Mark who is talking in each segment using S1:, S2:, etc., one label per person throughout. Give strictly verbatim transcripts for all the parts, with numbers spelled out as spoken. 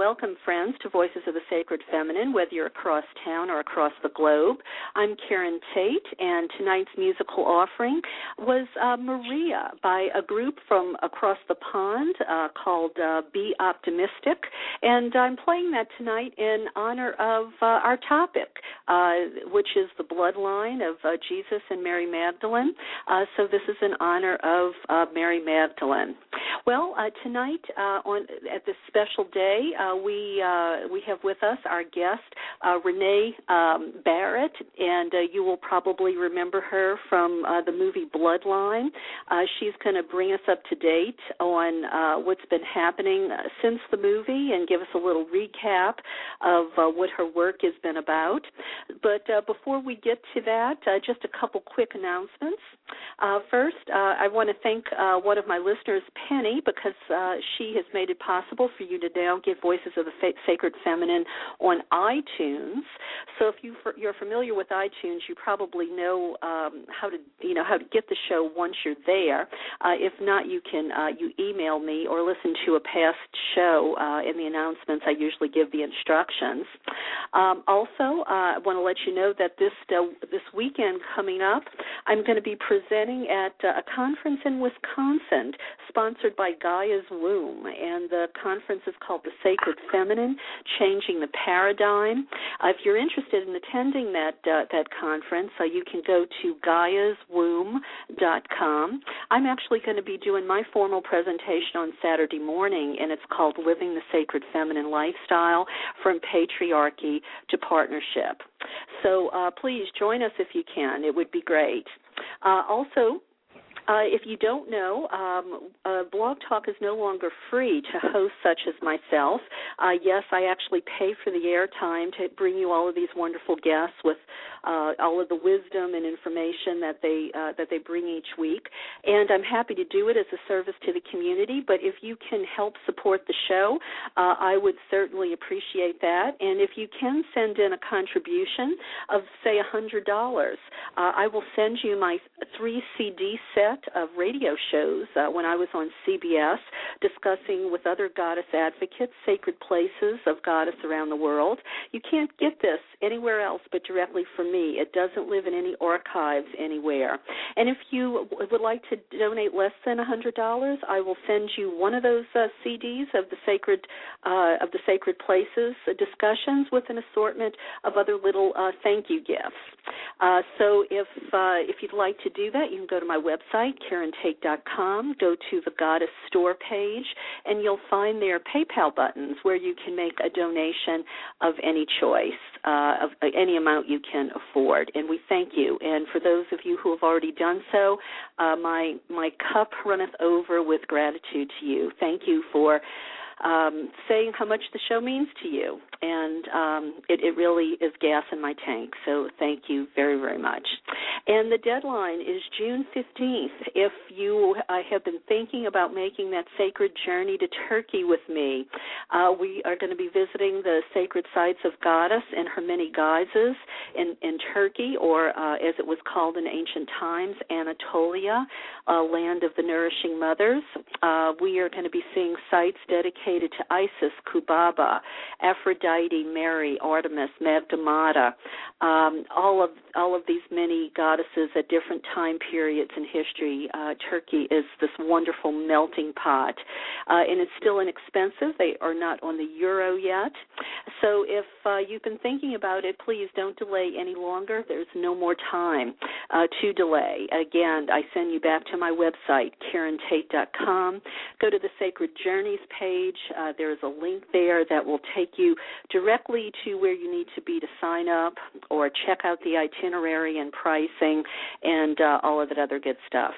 S1: welcome, friends, to Voices of the Sacred Feminine, whether you're across town or across the globe. I'm Karen Tate, and tonight's musical offering was uh, Maria by a group from across the pond uh, called uh, Be Optimistic, and I'm playing that tonight in honor of uh, our topic, uh, which is the bloodline of uh, Jesus and Mary Magdalene. Uh, so this is in honor of uh, Mary Magdalene. Well, uh, tonight uh, on at this special day, uh, we uh, we have with us our guest, uh, Renee um, Barrett, and uh, you will probably remember her from uh, the movie Bloodline. Uh, she's going to bring us up to date on uh, what's been happening uh, since the movie and give us a little recap of uh, what her work has been about. But uh, before we get to that, uh, just a couple quick announcements. Uh, first, uh, I want to thank uh, one of my listeners, Penny, because uh, she has made it possible for you to now get Voices of the Fa- Sacred Feminine on iTunes. So if you, you're familiar with iTunes, you probably know um, how to you know how to get the show once you're there. Uh, if not, you can uh, you email me or listen to a past show. Uh, in the announcements, I usually give the instructions. Um, also, uh, I want to let you know that this uh, this weekend coming up, I'm going to be presenting at uh, a conference in Wisconsin sponsored by Gaia's Womb, and the conference is called The Sacred Feminine, Changing the Paradigm. Uh, if you're interested in attending that uh, that conference, uh, you can go to gaias womb dot com. I'm actually going to be doing my formal presentation on Saturday morning, and it's called Living the Sacred Feminine Lifestyle from Patriarchy to Partnership. So uh, please join us if you can. It would be great. Uh, also, Uh, if you don't know, um, uh, Blog Talk is no longer free to hosts such as myself. Uh, yes, I actually pay for the airtime to bring you all of these wonderful guests with uh, all of the wisdom and information that they uh, that they bring each week. And I'm happy to do it as a service to the community. But if you can help support the show, uh, I would certainly appreciate that. And if you can send in a contribution of, say, one hundred dollars, uh, I will send you my three C D set of radio shows uh, when I was on C B S discussing with other goddess advocates sacred places of goddess around the world. You can't get this anywhere else but directly from me. It doesn't live in any archives anywhere. And if you w- would like to donate less than one hundred dollars, I will send you one of those uh, C Ds of the sacred uh, of the sacred places uh, discussions with an assortment of other little uh, thank you gifts. Uh, so if uh, if you'd like to do that, you can go to my website, karen tate dot com, go to the Goddess Store page, and you'll find there PayPal buttons where you can make a donation of any choice, uh, of uh, any amount you can afford. And we thank you. And for those of you who have already done so, uh, my my cup runneth over with gratitude to you. Thank you for Um, saying how much the show means to you, and um, it, it really is gas in my tank, so thank you very, very much. And the deadline is June fifteenth. If you uh, have been thinking about making that sacred journey to Turkey with me, uh, we are going to be visiting the sacred sites of Goddess and her many guises in, in Turkey, or uh, as it was called in ancient times, Anatolia, uh, land of the nourishing mothers. Uh, we are going to be seeing sites dedicated to Isis, Kubaba, Aphrodite, Mary, Artemis, Magdamata, um, all of all of these many goddesses at different time periods in history. Uh, Turkey is this wonderful melting pot, uh, and it's still inexpensive. They are not on the euro yet. So if uh, you've been thinking about it, please don't delay any longer. There's no more time uh, to delay. Again, I send you back to my website, karen tate dot com. Go to the Sacred Journeys page. Uh, there's a link there that will take you directly to where you need to be to sign up or check out the itinerary and pricing and uh, all of that other good stuff.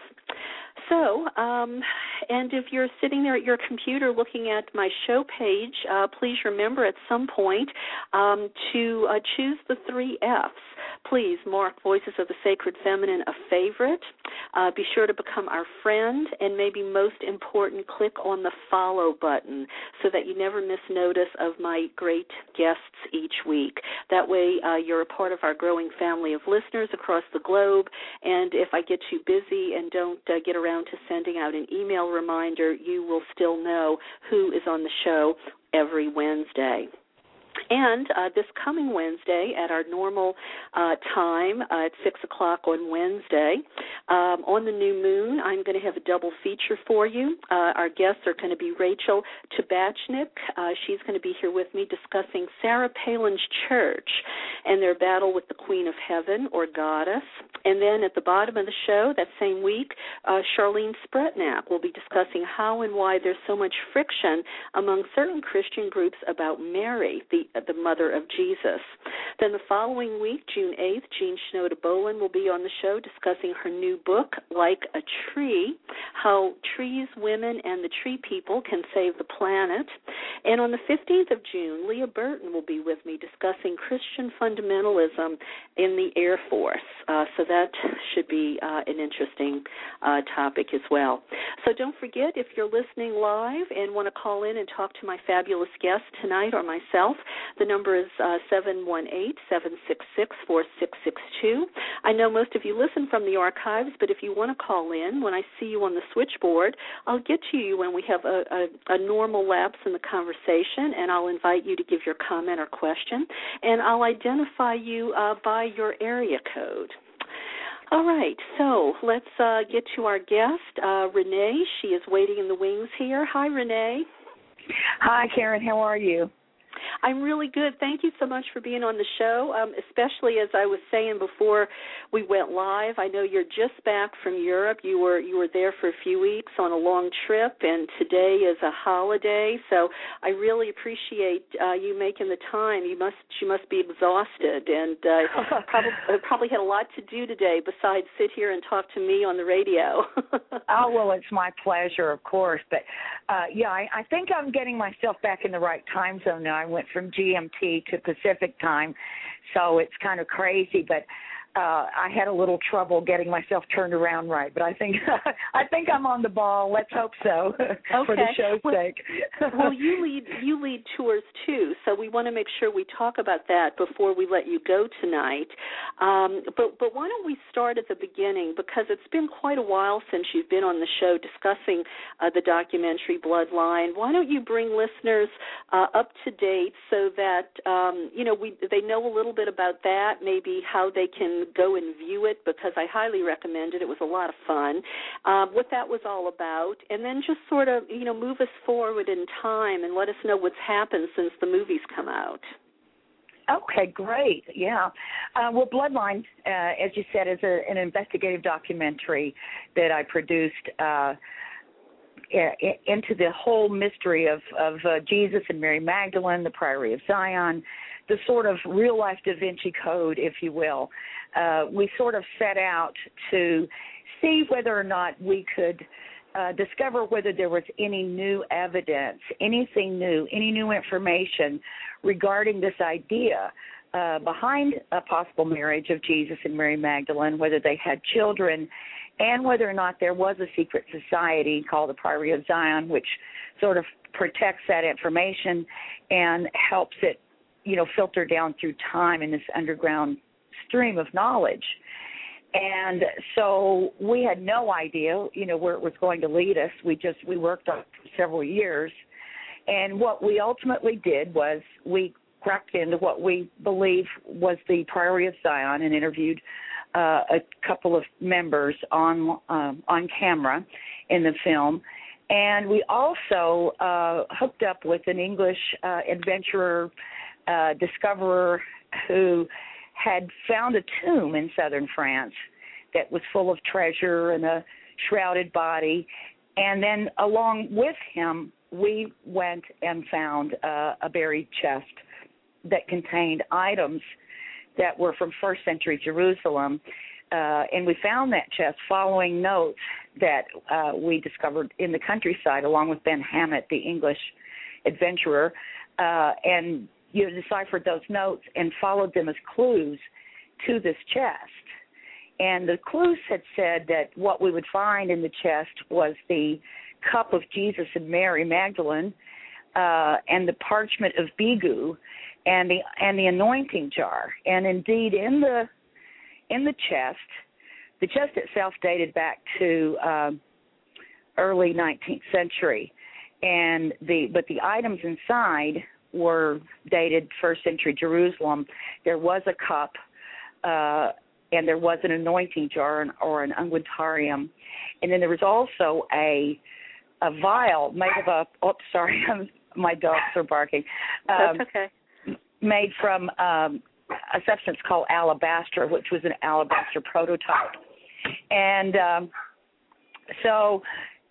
S1: So, um, and if you're sitting there at your computer looking at my show page, uh, please remember at some point um, to uh, choose the three F's. Please mark Voices of the Sacred Feminine a favorite. Uh, be sure to become our friend, and maybe most important, click on the follow button so that you never miss notice of my great guests each week. That way uh, you're a part of our growing family of listeners across the globe, and if I get too busy and don't uh, get around to sending out an email reminder, you will still know who is on the show every Wednesday. And uh, this coming Wednesday at our normal uh, time uh, at six o'clock on Wednesday, um, on the new moon, I'm going to have a double feature for you. Uh, our guests are going to be Rachel Tabachnik. Uh, she's going to be here with me discussing Sarah Palin's church and their battle with the Queen of Heaven, or Goddess. And then at the bottom of the show that same week, uh, Charlene Spretnak will be discussing how and why there's so much friction among certain Christian groups about Mary, the the mother of Jesus. Then the following week, June eighth, Jean Shinoda Bolen will be on the show discussing her new book, Like a Tree, How Trees, Women, and the Tree People Can Save the Planet. And on the fifteenth of June, Leah Burton will be with me discussing Christian fundamentalism in the Air Force. Uh, so that should be uh, an interesting uh, topic as well. So don't forget, if you're listening live and want to call in and talk to my fabulous guest tonight or myself, the number is uh, seven one eight, seven six six, four six six two. I know most of you listen from the archives, but if you want to call in, when I see you on the switchboard, I'll get to you when we have a, a, a normal lapse in the conversation, and I'll invite you to give your comment or question, and I'll identify you uh, by your area code. All right, so let's uh, get to our guest, uh, Renee. She is waiting in the wings here. Hi, Renee.
S2: Hi, Karen. How are you?
S1: I'm really good. Thank you so much for being on the show, um, especially as I was saying before we went live. I know you're just back from Europe. You were you were there for a few weeks on a long trip, and today is a holiday. So I really appreciate uh, you making the time. You must you must be exhausted, and uh, probably probably had a lot to do today besides sit here and talk to me on the radio.
S2: Oh, well, it's my pleasure, of course. But uh, yeah, I, I think I'm getting myself back in the right time zone now. I went from G M T to Pacific time, so it's kind of crazy, but uh, I had a little trouble getting myself turned around right. But I think I think I'm on the ball. Let's hope so
S1: okay.
S2: for the show's
S1: well,
S2: sake.
S1: well, you lead you lead tours too, so we want to make sure we talk about that before we let you go tonight. Um, but but why don't we start at the beginning, because it's been quite a while since you've been on the show discussing uh, the documentary Bloodline. Why don't you bring listeners uh, up to date so that um, you know we they know a little bit about that, maybe how they can go and view it, because I highly recommend it. It was a lot of fun. Um, what that was all about, and then just sort of you know move us forward in time and let us know what's happened since the movie's come out.
S2: Okay, great. Yeah. Uh, well, Bloodline, uh, as you said, is a, an investigative documentary that I produced uh, into the whole mystery of, of uh, Jesus and Mary Magdalene, the Priory of Zion, the sort of real-life Da Vinci Code, if you will. Uh, we sort of set out to see whether or not we could uh, discover whether there was any new evidence, anything new, any new information regarding this idea uh, behind a possible marriage of Jesus and Mary Magdalene, whether they had children, and whether or not there was a secret society called the Priory of Zion, which sort of protects that information and helps it, you know, filter down through time in this underground stream of knowledge. And so we had no idea, you know, where it was going to lead us. We just, we worked on it for several years. And what we ultimately did was we cracked into what we believe was the Priory of Zion and interviewed uh, a couple of members on um, on camera in the film. And we also uh, hooked up with an English uh, adventurer, uh, discoverer who had found a tomb in southern France that was full of treasure and a shrouded body. And then along with him, we went and found uh, a buried chest that contained items that were from first century Jerusalem. Uh, and we found that chest following notes that uh, we discovered in the countryside along with Ben Hammett, the English adventurer, uh, and you know, deciphered those notes and followed them as clues to this chest. And the clues had said that what we would find in the chest was the cup of Jesus and Mary Magdalene, uh, and the parchment of Bigu, and the and the anointing jar. And indeed, in the in the chest, the chest itself dated back to uh, early nineteenth century, and the but the items inside were dated first century Jerusalem. There was a cup, uh, and there was an anointing jar or an unguentarium, and then there was also a a vial made of a. Oh, sorry, my dogs are barking. Um,
S1: That's okay.
S2: Made from um, a substance called alabaster, which was an alabaster prototype, and um, so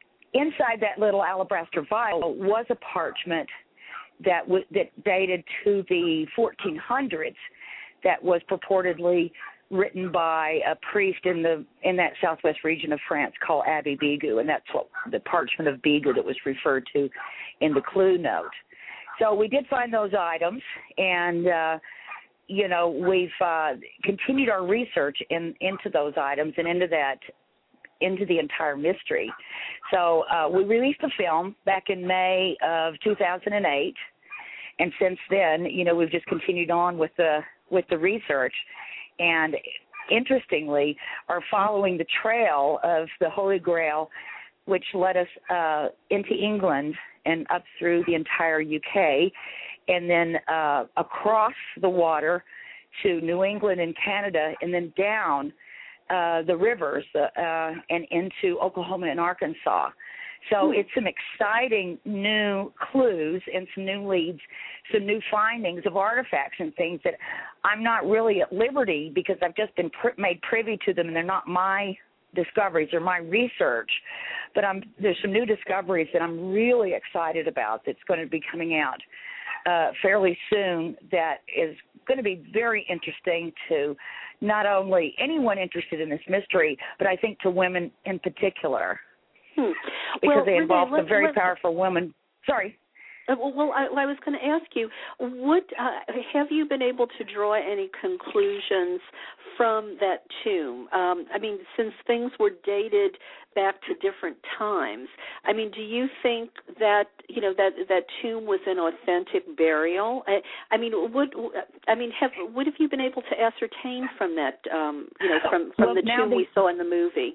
S2: inside that little alabaster vial was a parchment that w- that dated to the fourteen hundreds, that was purportedly written by a priest in the in that southwest region of France called Abbé Bigot, and that's what the parchment of Bigot that was referred to in the clue note. So we did find those items, and uh, you know we've uh, continued our research in, into those items and into that into the entire mystery. So uh, we released a film back in May of two thousand eight, and since then, you know, we've just continued on with the with the research, and interestingly, are following the trail of the Holy Grail, which led us uh, into England and up through the entire U K, and then uh, across the water to New England and Canada, and then down uh, the rivers uh, uh, and into Oklahoma and Arkansas. So it's some exciting new clues and some new leads, some new findings of artifacts and things that I'm not really at liberty, because I've just been pri- made privy to them, and they're not my discoveries or my research. But I'm, there's some new discoveries that I'm really excited about that's going to be coming out uh, fairly soon, that is going to be very interesting to not only anyone interested in this mystery, but I think to women in particular.
S1: Hmm.
S2: Because
S1: well,
S2: they involve
S1: Renee,
S2: some very
S1: let,
S2: powerful women. Sorry.
S1: Uh, well, I, I was going to ask you, what uh, have you been able to draw any conclusions from that tomb? Um, I mean, since things were dated back to different times, I mean, do you think that you know that that tomb was an authentic burial? I, I mean, would I mean have what have you been able to ascertain from that? Um, you know, from from
S2: well,
S1: the tomb
S2: the,
S1: we saw in the movie.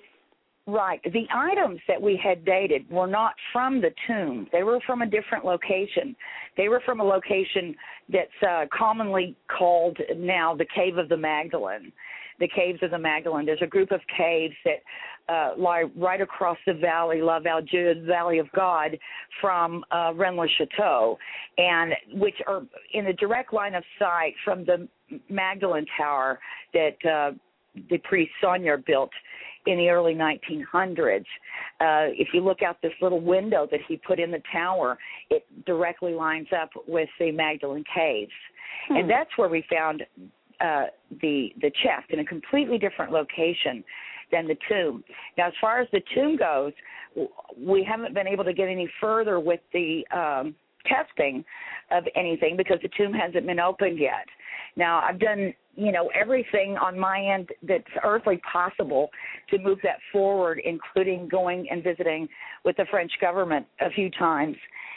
S2: Right. The items that we had dated were not from the tomb. They were from a different location. They were from a location that's uh, commonly called now the Cave of the Magdalene. The Caves of the Magdalene. There's a group of caves that uh, lie right across the valley, La Valjeuse, Valley of God, from uh, Rennes-le-Château, and which are in the direct line of sight from the Magdalene Tower that uh, the priest Saunier built in the early nineteen hundreds. Uh, if you look out this little window that he put in the tower, it directly lines up with the Magdalene Caves. Hmm. And that's where we found uh, the the chest in a completely different location than the tomb. Now, as far as the tomb goes, we haven't been able to get any further with the um, testing of anything because the tomb hasn't been opened yet. Now, I've done, you know, everything on my end that's earthly possible to move that forward, including going and visiting with the French government a few times.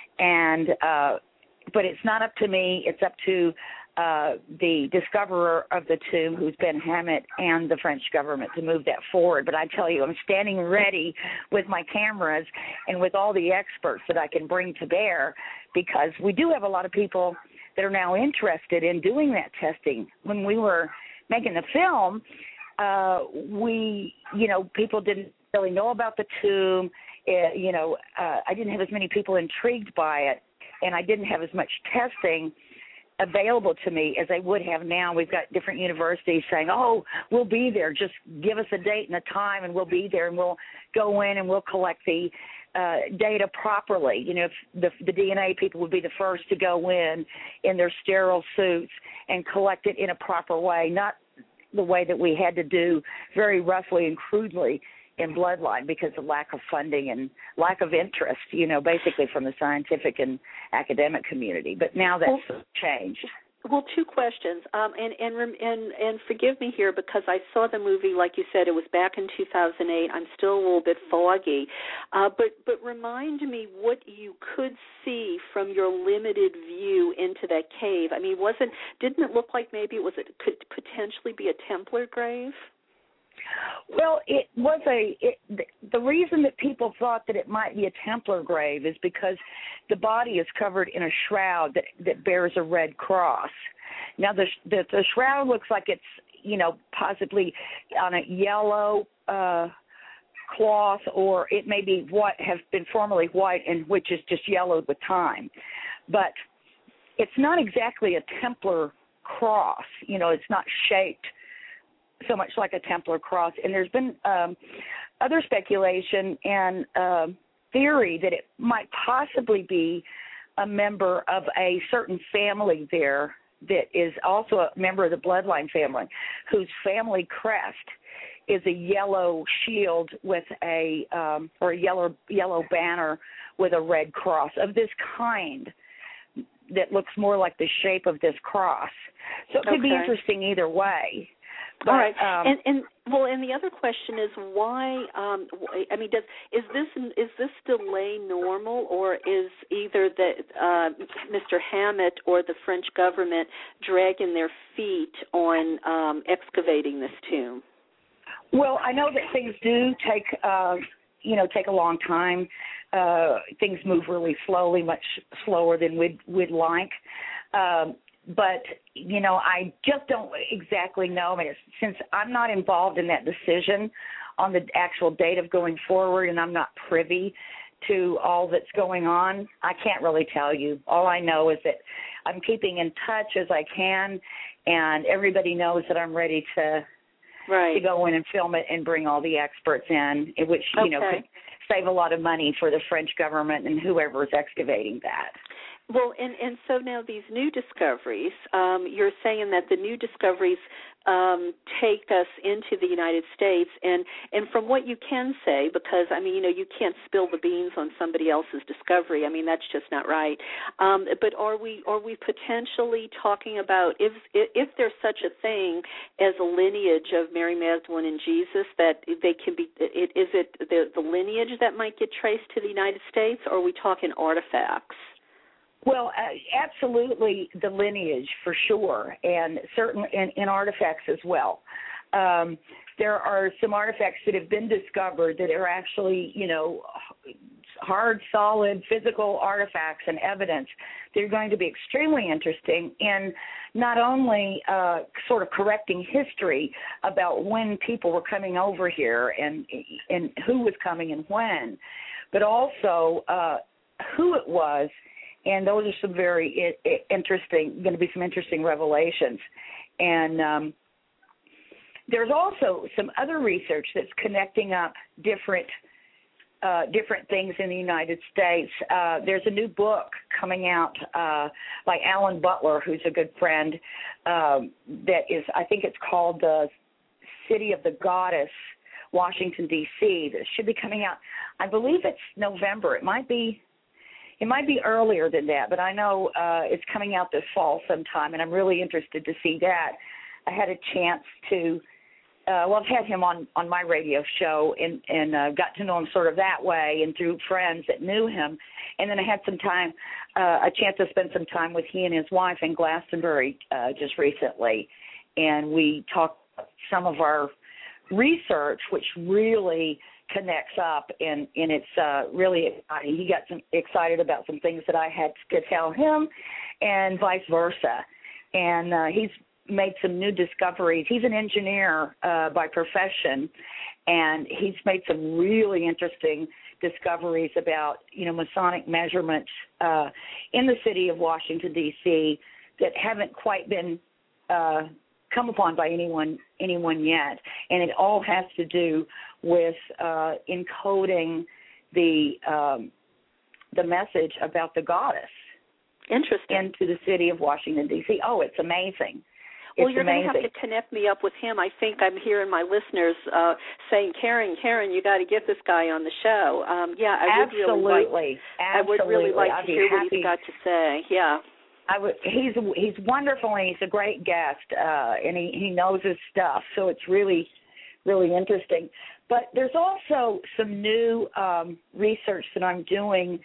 S2: And uh, but it's not up to me. It's up to uh, the discoverer of the tomb, who's Ben Hammett, and the French government to move that forward. But I tell you, I'm standing ready with my cameras and with all the experts that I can bring to bear, because we do have a lot of people that are now interested in doing that testing. When we were making the film, uh, we, you know, people didn't really know about the tomb. Uh, you know, uh, I didn't have as many people intrigued by it, and I didn't have as much testing available to me as I would have now. We've got different universities saying, oh, we'll be there. Just give us a date and a time, and we'll be there, and we'll go in and we'll collect the Uh, data properly. You know, if the, the D N A people would be the first to go in in their sterile suits and collect it in a proper way, not the way that we had to do very roughly and crudely in Bloodline because of lack of funding and lack of interest, you know, basically from the scientific and academic community. But now that's well, changed.
S1: Well, two questions, um, and, and and and forgive me here because I saw the movie, like you said, it was back in two thousand eight. I'm still a little bit foggy, uh, but but remind me what you could see from your limited view into that cave. I mean, wasn't didn't it look like maybe it was it could potentially be a Templar grave?
S2: Well, it was a it, the reason that people thought that it might be a Templar grave is because the body is covered in a shroud that, that bears a red cross. Now, the, the the shroud looks like it's, you know, possibly on a yellow uh, cloth, or it may be what have been formerly white and which is just yellowed with time. But it's not exactly a Templar cross. You know, it's not shaped so much like a Templar cross. And there's been um, other speculation and uh, theory that it might possibly be a member of a certain family there that is also a member of the bloodline family, whose family crest is a yellow shield with a um, or a yellow yellow banner with a red cross of this kind that looks more like the shape of this cross. So it could
S1: okay.
S2: be interesting either way. But,
S1: All right,
S2: um,
S1: and and well, and the other question is why? Um, I mean, does is this is this delay normal, or is either the uh, Mister Hammett or the French government dragging their feet on um, excavating this tomb?
S2: Well, I know that things do take, uh, you know, take a long time. Uh, things move really slowly, much slower than we'd we'd like. Um, But, you know, I just don't exactly know. I mean, it's, since I'm not involved in that decision on the actual date of going forward, and I'm not privy to all that's going on, I can't really tell you. All I know is that I'm keeping in touch as I can, and everybody knows that I'm ready to,
S1: right.
S2: to go in and film it and bring all the experts in, which, you
S1: okay.
S2: know, could save a lot of money for the French government and whoever is excavating that.
S1: Well, and, and so now these new discoveries, um, you're saying that the new discoveries um, take us into the United States, and, and from what you can say, because, I mean, you know, you can't spill the beans on somebody else's discovery. I mean, that's just not right. Um, but are we are we potentially talking about, if if there's such a thing as a lineage of Mary Magdalene and Jesus, that they can be, it, is it the, the lineage that might get traced to the United States, or are we talking artifacts?
S2: Well, uh, absolutely the lineage for sure, and certain in, in artifacts as well. Um, there are some artifacts that have been discovered that are actually, you know, hard, solid, physical artifacts and evidence. They're going to be extremely interesting in not only uh, sort of correcting history about when people were coming over here and and who was coming and when, but also uh, who it was. And those are some very interesting, going to be some interesting revelations. And um, there's also some other research that's connecting up different uh, different things in the United States. Uh, there's a new book coming out uh, by Alan Butler, who's a good friend, um, that is, I think it's called The City of the Goddess, Washington, D C That should be coming out. I believe it's November. It might be. It might be earlier than that, but I know uh, it's coming out this fall sometime, and I'm really interested to see that. I had a chance to, uh, well, I've had him on, on my radio show and, and uh, got to know him sort of that way and through friends that knew him. And then I had some time, uh, a chance to spend some time with he and his wife in Glastonbury uh, just recently. And we talked some of our research, which really connects up, and, and it's uh, really exciting. He got some excited about some things that I had to tell him, and vice versa. And uh, he's made some new discoveries. He's an engineer uh, by profession, and he's made some really interesting discoveries about, you know, Masonic measurements uh, in the city of Washington, D C that haven't quite been uh, come upon by anyone anyone yet. And it all has to do with uh, encoding the um, the message about the goddess
S1: Interesting.
S2: into the city of Washington, D C Oh, it's amazing.
S1: Well,
S2: it's
S1: you're going to have
S2: amazing.
S1: to connect me up with him. I think I'm hearing my listeners uh, saying, Karen, Karen, you got to get this guy on the show. Um, yeah, I would
S2: Absolutely.
S1: really like,
S2: Absolutely.
S1: I would really like
S2: I'd
S1: to hear
S2: happy.
S1: what he's got to say. Yeah.
S2: I would, he's he's wonderful, and he's a great guest, uh, and he, he knows his stuff, so it's really, really interesting. But there's also some new um, research that I'm doing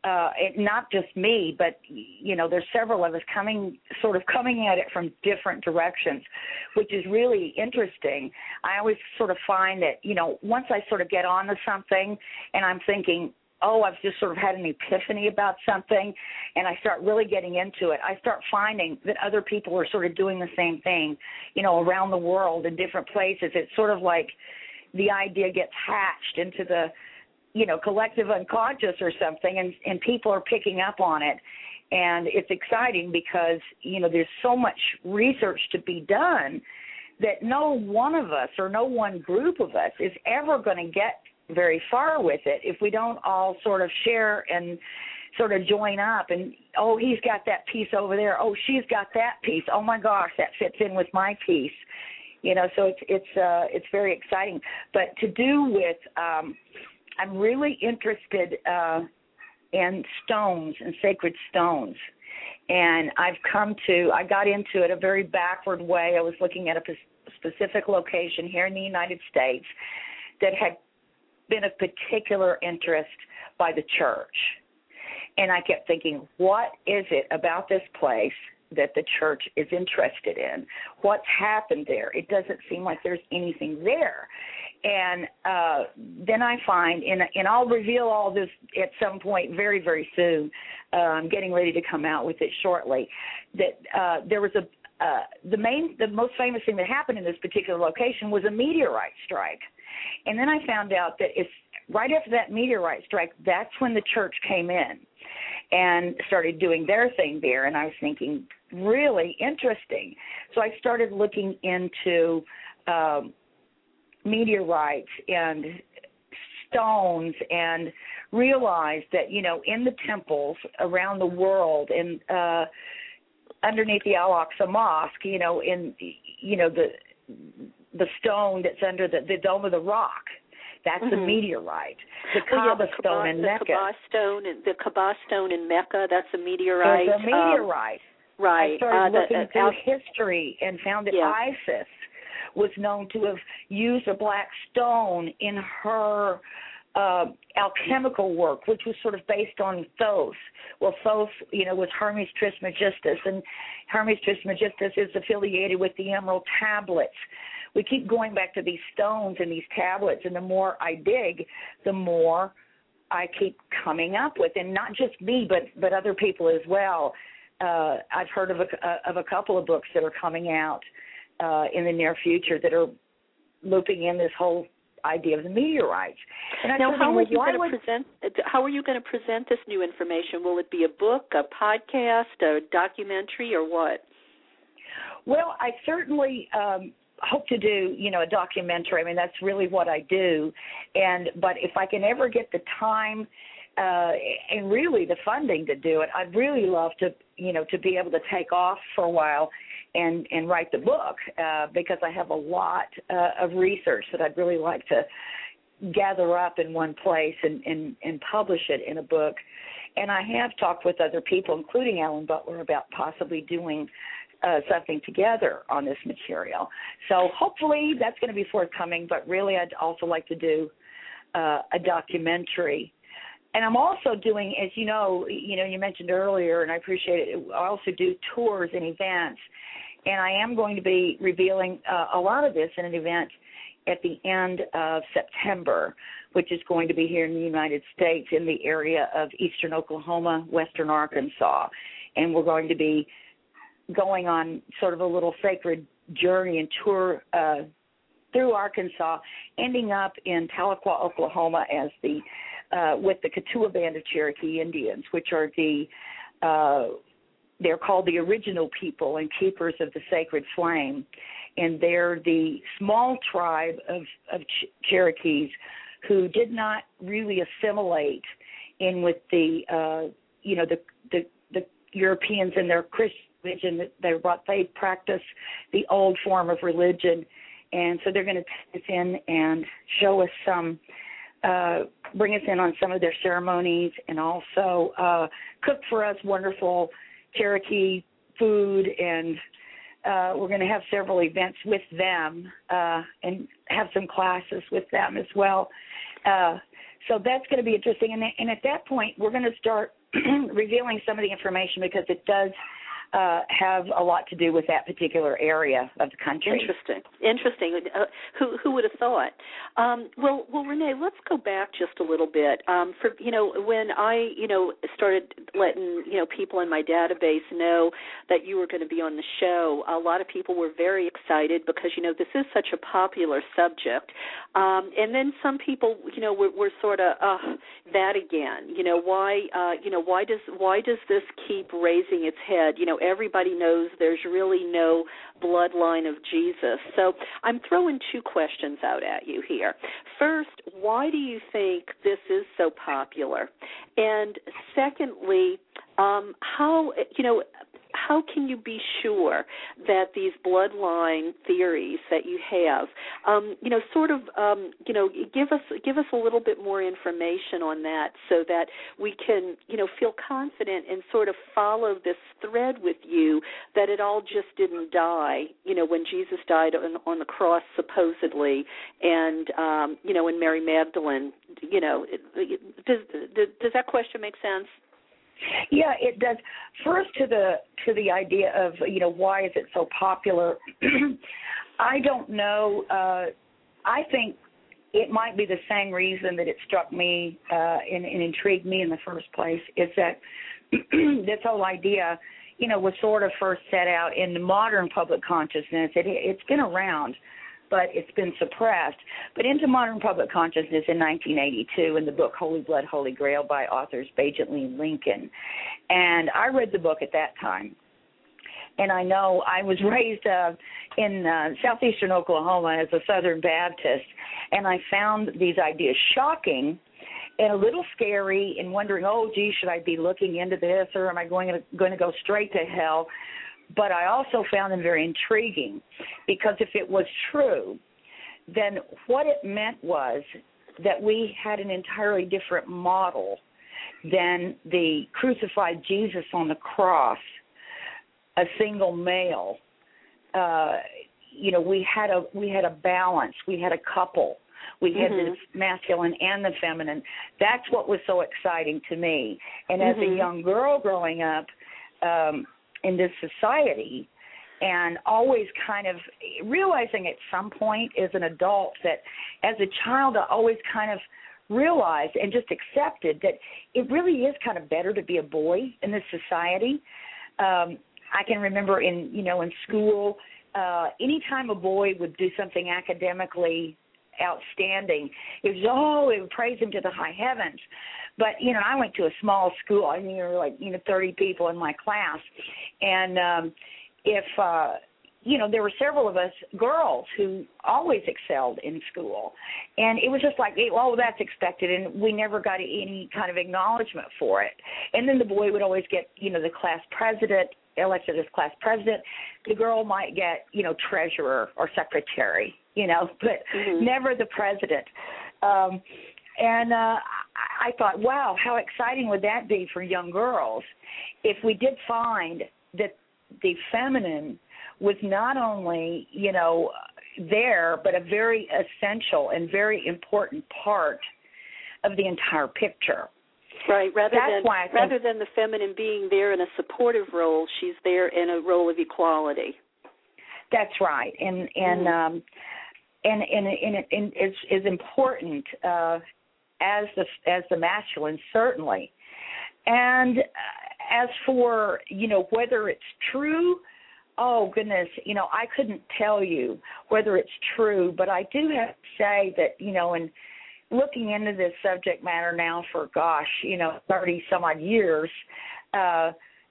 S2: uh, it, not just me, but, you know, there's several of us coming, sort of coming at it from different directions, which is really interesting. I always sort of find that, you know, once I sort of get onto something and I'm thinking, oh, I've just sort of had an epiphany about something, and I start really getting into it, I start finding that other people are sort of doing the same thing, you know, around the world in different places. It's sort of like the idea gets hatched into the, you know, collective unconscious or something, and, and people are picking up on it. And it's exciting because, you know, there's so much research to be done that no one of us or no one group of us is ever going to get very far with it if we don't all sort of share and sort of join up and, oh, he's got that piece over there. Oh, she's got that piece. Oh, my gosh, that fits in with my piece. You know, so it's it's uh, it's very exciting. But to do with, um, I'm really interested uh, in stones and sacred stones. And I've come to, I got into it a very backward way. I was looking at a specific location here in the United States that had been of particular interest by the church. And I kept thinking, what is it about this place that the church is interested in? What's happened there? It doesn't seem like there's anything there. And uh, then I find, and, and I'll reveal all this at some point very, very soon. Uh, I'm getting ready to come out with it shortly. That uh, there was a uh, the main, the most famous thing that happened in this particular location was a meteorite strike. And then I found out that it's right after that meteorite strike, that's when the church came in and started doing their thing there. And I was thinking, really interesting. So I started looking into um, meteorites and stones and realized that, you know, in the temples around the world and uh, underneath the Al-Aqsa Mosque, you know, in, you know, the the stone that's under the, the Dome of the Rock, that's mm-hmm. a meteorite. The Kaaba
S1: well, yeah, the
S2: stone
S1: Kaaba,
S2: in
S1: the
S2: Mecca.
S1: Kaaba stone, the Kaaba stone in Mecca, that's a meteorite.
S2: It's a meteorite.
S1: Um, right.
S2: I started
S1: uh,
S2: looking
S1: the,
S2: through
S1: uh,
S2: history and found that
S1: yeah.
S2: Isis was known to have used a black stone in her uh, alchemical work, which was sort of based on Thoth. Well, Thoth, you know, was Hermes Trismegistus, and Hermes Trismegistus is affiliated with the Emerald Tablets. We keep going back to these stones and these tablets, and the more I dig, the more I keep coming up with, and not just me, but but other people as well. Uh, I've heard of a of a couple of books that are coming out uh, in the near future that are looping in this whole idea of the meteorites. And I
S1: now, how
S2: thinking,
S1: are you
S2: well,
S1: going
S2: would...
S1: to present? How are you going to present this new information? Will it be a book, a podcast, a documentary, or what?
S2: Well, I certainly um, hope to do, you know, a documentary. I mean, that's really what I do. And but if I can ever get the time uh, and really the funding to do it, I'd really love to, you know, to be able to take off for a while and, and write the book uh, because I have a lot uh, of research that I'd really like to gather up in one place and, and, and publish it in a book. And I have talked with other people, including Alan Butler, about possibly doing uh, something together on this material. So hopefully that's going to be forthcoming, but really I'd also like to do uh, a documentary. And I'm also doing, as you know, you know, you mentioned earlier, and I appreciate it, I also do tours and events. And I am going to be revealing uh, a lot of this in an event at the end of September, which is going to be here in the United States in the area of eastern Oklahoma, western Arkansas. And we're going to be going on sort of a little sacred journey and tour uh, through Arkansas, ending up in Tahlequah, Oklahoma, as the uh, with the Katua Band of Cherokee Indians, which are the uh, they're called the original people and keepers of the sacred flame, and they're the small tribe of, of Ch- Cherokees who did not really assimilate in with the uh, you know the, the the Europeans and their Christian religion. They brought they practice the old form of religion, and so they're going to take us in and show us some. Uh, bring us in on some of their ceremonies, and also uh, cook for us wonderful Cherokee food, and uh, we're going to have several events with them uh, and have some classes with them as well. Uh, so that's going to be interesting. And, and at that point, we're going to start revealing some of the information because it does uh, have a lot to do with that particular area of the country.
S1: Interesting. Interesting. Uh, who who would have thought? Um, well, well, Renee, let's go back just a little bit. Um, for you know, when I you know started letting you know people in my database know that you were going to be on the show, a lot of people were very excited because you know this is such a popular subject. Um, and then some people you know were, were sort of uh, that again. You know why uh, you know why does why does this keep raising its head? You know everybody knows there's really no bloodline of Jesus. So I'm throwing two questions out at you here. First, why do you think this is so popular? And secondly, um, how, you know, how can you be sure that these bloodline theories that you have, um, you know, sort of, um, you know, give us give us a little bit more information on that so that we can, you know, feel confident and sort of follow this thread with you that it all just didn't die, you know, when Jesus died on, on the cross supposedly, and um, you know, in Mary Magdalene, you know, does does that question make sense?
S2: Yeah, it does. First, to the to the idea of you know why is it so popular? I don't know. Uh, I think it might be the same reason that it struck me uh, and, and intrigued me in the first place. Is that this whole idea, you know, was sort of first set out in the modern public consciousness. It, it's been around, but it's been suppressed. But into modern public consciousness in nineteen eighty-two in the book Holy Blood, Holy Grail by authors Bajent Lee Lincoln. And I read the book at that time. And I know I was raised uh, in uh, southeastern Oklahoma as a Southern Baptist, and I found these ideas shocking and a little scary and wondering, oh, gee, should I be looking into this or am I going to, going to go straight to hell? But I also found them very intriguing because if it was true, then what it meant was that we had an entirely different model than the crucified Jesus on the cross, a single male. Uh, you know, we had a we had a balance. We had a couple. We had mm-hmm. the masculine and the feminine. That's what was so exciting to me. And as mm-hmm. a young girl growing up, um, in this society, and always kind of realizing at some point as an adult that as a child I always kind of realized and just accepted that it really is kind of better to be a boy in this society. Um, I can remember in, you know, in school, uh, anytime a boy would do something academically outstanding, it was, oh, it would praise him to the high heavens. But, you know, I went to a small school. I mean, there were like, you know, thirty people in my class. And um, if, uh, you know, there were several of us girls who always excelled in school. And it was just like, oh, that's expected. And we never got any kind of acknowledgement for it. And then the boy would always get, you know, the class president, elected as class president. The girl might get, you know, treasurer or secretary, you know, but mm-hmm. never the president. Um, and uh, I thought, wow, how exciting would that be for young girls if we did find that the feminine was not only, you know, there, but a very essential and very important part of the entire picture.
S1: Right. Rather
S2: That's
S1: than
S2: why I think,
S1: rather than the feminine being there in a supportive role, she's there in a role of equality.
S2: That's right, and and mm. um, and and, and, and, and it's is important uh, as the as the masculine, certainly. And as for, you know, whether it's true, oh goodness, you know, I couldn't tell you whether it's true, but I do have to say that, you know, in looking into this subject matter now for, gosh, you know, thirty some odd years, uh,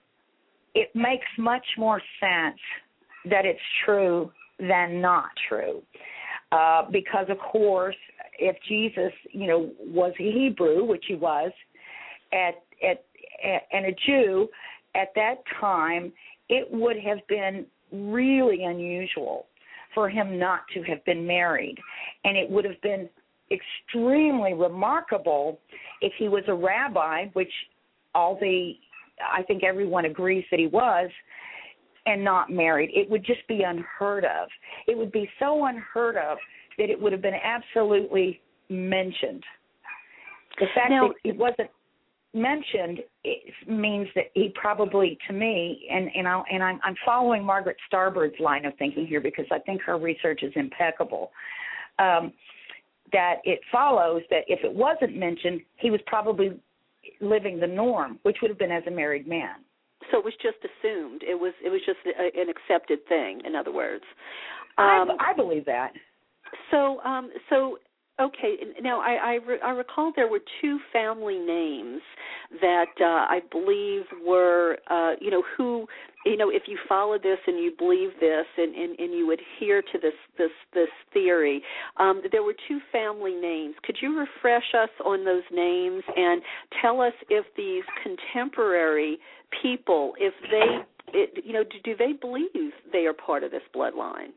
S2: it makes much more sense that it's true than not true. Uh, because, of course, if Jesus, you know, was a Hebrew, which he was, at, at, at, and a Jew, at that time, it would have been really unusual for him not to have been married. And it would have been extremely remarkable if he was a rabbi, which all the, I think everyone agrees that he was, and not married. It would just be unheard of. It would be so unheard of that it would have been absolutely mentioned. The fact
S1: now,
S2: that it wasn't mentioned, it means that he probably, to me, and and, I'll, and I'm, I'm following Margaret Starbird's line of thinking here because I think her research is impeccable. Um, that it follows that if it wasn't mentioned, he was probably living the norm, which would have been as a married man.
S1: So it was just assumed. It was it was just a, an accepted thing. In other words,
S2: um,
S1: um,
S2: I, I believe that.
S1: So um, so. Okay, now I, I, re- I recall there were two family names that uh, I believe were, uh, you know, who, you know, if you follow this and you believe this and, and, and you adhere to this this this theory, um, there were two family names. Could you refresh us on those names and tell us if these contemporary people, if they, it, you know, do, do they believe they are part of this bloodline?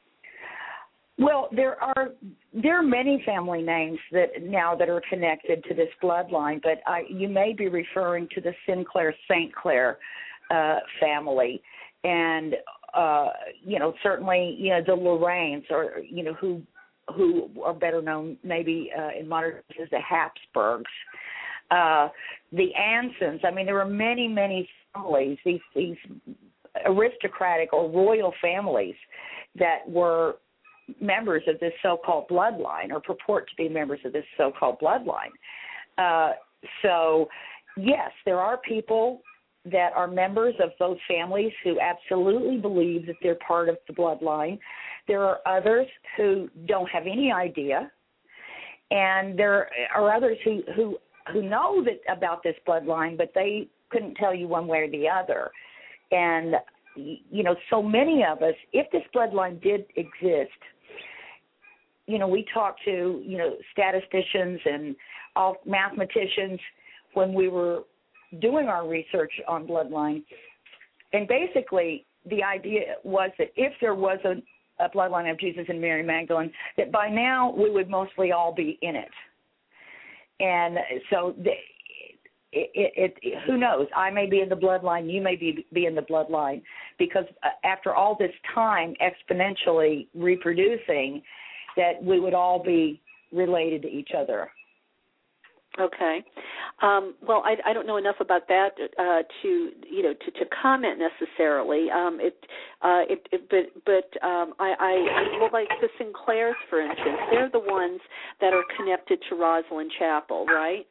S2: Well, there are there are many family names that now that are connected to this bloodline, but I, you may be referring to the Sinclair Saint Clair uh, family, and uh, you know certainly you know the Lorraines, or you know who who are better known maybe uh, in modern days as the Habsburgs, uh, the Ansons. I mean, there are many many families, these these aristocratic or royal families that were members of this so-called bloodline, or purport to be members of this so-called bloodline. Uh, so, yes, there are people that are members of those families who absolutely believe that they're part of the bloodline. There are others who don't have any idea, and there are others who who, who know that about this bloodline, but they couldn't tell you one way or the other. And you know, so many of us, if this bloodline did exist, you know, we talked to, you know, statisticians and all mathematicians when we were doing our research on bloodline. And basically the idea was that if there was a, a bloodline of Jesus and Mary Magdalene, that by now we would mostly all be in it. And so the, It, it, it, who knows? I may be in the bloodline. You may be, be in the bloodline, because uh, after all this time exponentially reproducing, that we would all be related to each other.
S1: Okay. Um, well, I, I don't know enough about that uh, to you know to, to comment necessarily. Um, it, uh, it, it, but but um, I, I well, like the Sinclairs, for instance, they're the ones that are connected to Rosslyn Chapel, right?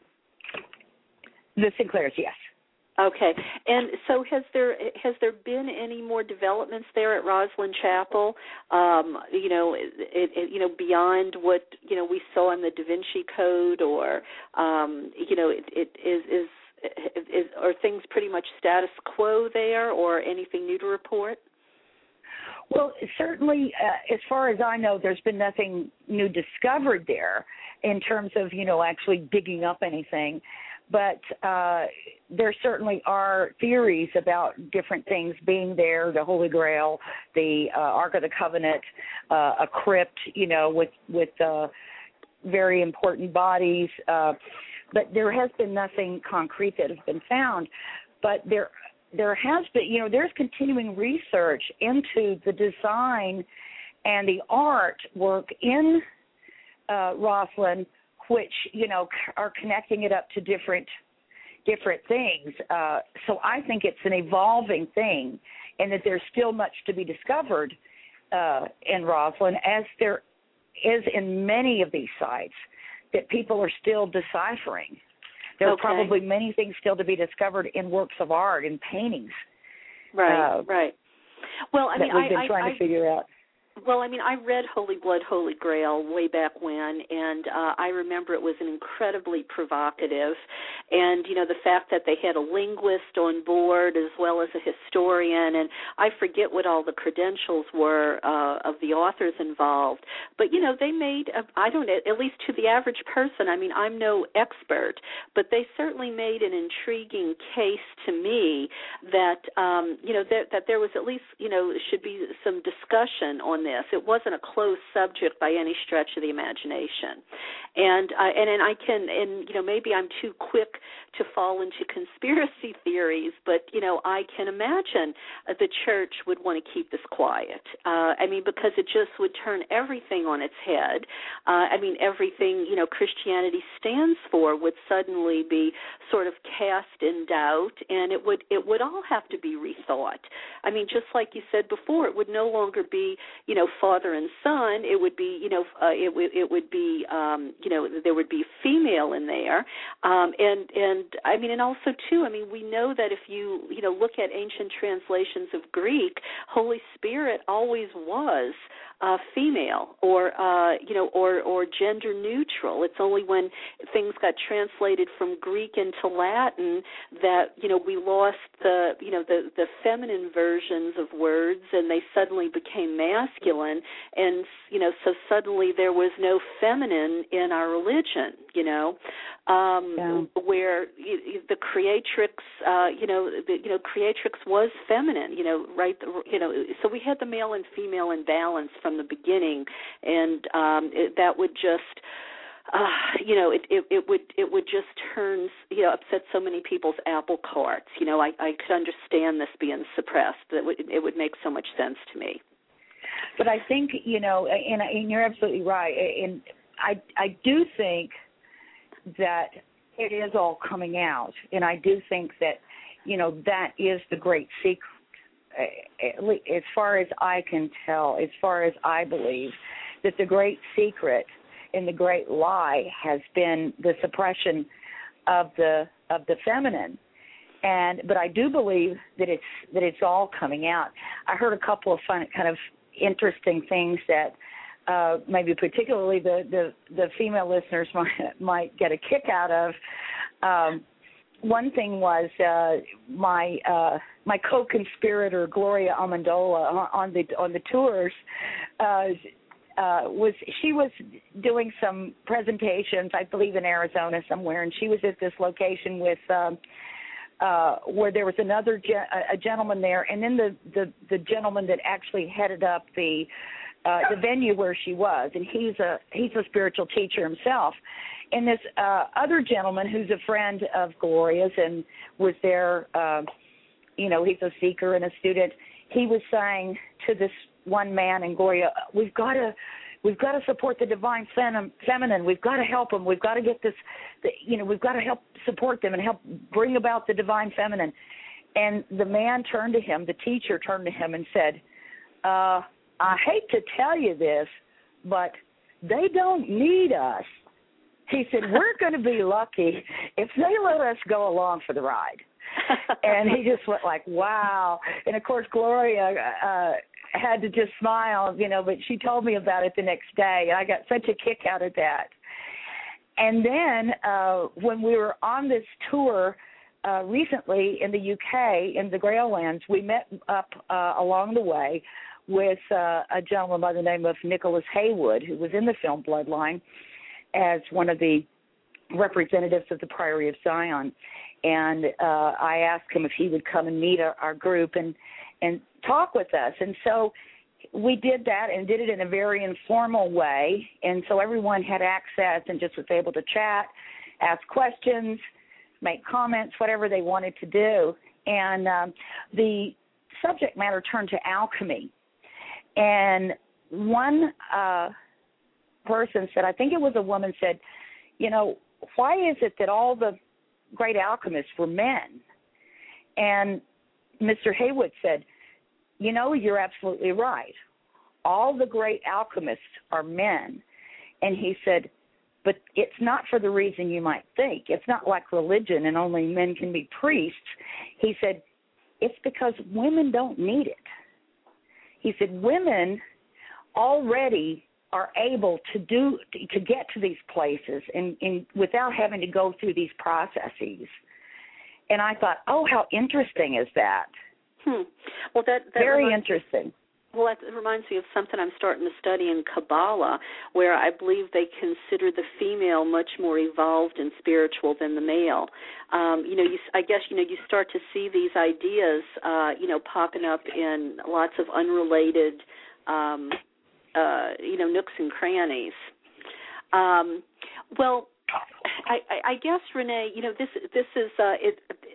S2: The Sinclairs, yes.
S1: Okay, and so has there has there been any more developments there at Rosslyn Chapel? Um, you know, it, it, you know, beyond what you know we saw in the Da Vinci Code, or um, you know, it, it is is is are things pretty much status quo there, or anything new to report?
S2: Well, certainly, uh, as far as I know, there's been nothing new discovered there in terms of you know actually digging up anything. But uh, there certainly are theories about different things being there, the Holy Grail, the uh, Ark of the Covenant, uh, a crypt, you know, with, with uh, very important bodies. Uh, but there has been nothing concrete that has been found. But there there has been, you know, there's continuing research into the design and the artwork in uh, Rosslyn, which, you know, are connecting it up to different different things. Uh, so I think it's an evolving thing, and that there's still much to be discovered uh, in Rosslyn, as there is in many of these sites that people are still deciphering. There are
S1: okay.
S2: probably many things still to be discovered in works of art and paintings.
S1: Right,
S2: uh,
S1: right. Well, I
S2: that
S1: mean,
S2: we've been
S1: I,
S2: trying
S1: I,
S2: to figure out.
S1: Well, I mean, I read Holy Blood, Holy Grail way back when, and uh, I remember it was an incredibly provocative. And, you know, the fact that they had a linguist on board as well as a historian, and I forget what all the credentials were uh, of the authors involved. But, you know, they made, a, I don't know, at least to the average person, I mean, I'm no expert, but they certainly made an intriguing case to me that, um, you know, that, that there was at least, you know, should be some discussion on this. It wasn't a closed subject by any stretch of the imagination. And uh, and, and I can, and, you know, maybe I'm too quick to fall into conspiracy theories, but, you know, I can imagine uh, the church would want to keep this quiet. Uh, I mean, because it just would turn everything on its head. Uh, I mean, everything, you know, Christianity stands for would suddenly be sort of cast in doubt, and it would it would all have to be rethought. I mean, just like you said before, it would no longer be, you know, father and son. It would be, you know, uh, it would it would be, um, you know, there would be female in there, um, and and I mean, and also too, I mean, we know that if you you know look at ancient translations of Greek, Holy Spirit always was uh, female or uh, you know or or gender neutral. It's only when things got translated from Greek into Latin that you know we lost the you know the the feminine versions of words, and they suddenly became masculine, and you know so suddenly there was no feminine in our religion, you know, um, yeah. where you, the creatrix, uh, you know, the, you know, creatrix was feminine, you know, right, you know, so we had the male and female in balance from the beginning, and um, it, that would just. Uh, you know, it, it, it would it would just turn, you know, upset so many people's apple carts. You know, I, I could understand this being suppressed. That would it would make so much sense to me.
S2: But I think, you know, and, and you're absolutely right. And I I do think that it is all coming out, and I do think that, you know, that is the great secret. As far as I can tell, as far as I believe, that the great secret and the great lie has been the suppression of the of the feminine, and but I do believe that it's that it's all coming out. I heard a couple of fun, kind of interesting things that uh, maybe particularly the, the, the female listeners might might get a kick out of. Um, one thing was uh, my uh, my co-conspirator Gloria Amendola on the on the tours. Uh, Uh, was she was doing some presentations, I believe, in Arizona somewhere, and she was at this location with um, uh, where there was another ge- a gentleman there, and then the, the, the gentleman that actually headed up the uh, the venue where she was, and he's a he's a spiritual teacher himself, and this uh, other gentleman who's a friend of Gloria's and was there, uh, you know, he's a seeker and a student. He was saying to this one man and Gloria, we've got to, we've got to support the divine fem- feminine. We've got to help them. We've got to get this, the, you know, we've got to help support them and help bring about the divine feminine. And the man turned to him, the teacher turned to him and said, uh, I hate to tell you this, but they don't need us. He said, we're going to be lucky if they let us go along for the ride. And he just went like, wow. And, of course, Gloria uh, had to just smile, you know, but she told me about it the next day. I got such a kick out of that. And then uh, when we were on this tour uh, recently in the U K, in the Grail Lands, we met up uh, along the way with uh, a gentleman by the name of Nicholas Haywood, who was in the film Bloodline as one of the representatives of the Priory of Zion. And uh, I asked him if he would come and meet our, our group and, and talk with us. And so we did that and did it in a very informal way. And so everyone had access and just was able to chat, ask questions, make comments, whatever they wanted to do. And um, the subject matter turned to alchemy. And one uh, person said, I think it was a woman, said, you know, why is it that all the great alchemists were men? And Mister Haywood said, you know, you're absolutely right. All the great alchemists are men. And he said, but it's not for the reason you might think. It's not like religion and only men can be priests. He said, it's because women don't need it. He said, women already are able to do to get to these places and, and without having to go through these processes. And I thought, oh, how interesting is that?
S1: Hmm. Well, that, that
S2: very
S1: reminds,
S2: interesting.
S1: Well, that reminds me of something I'm starting to study in Kabbalah, where I believe they consider the female much more evolved and spiritual than the male. Um, you know, you, I guess you know you start to see these ideas, uh, you know, popping up in lots of unrelated. Um, Uh, you know, nooks and crannies. Um, well, I, I, I guess, Renee, you know, this this is uh, it,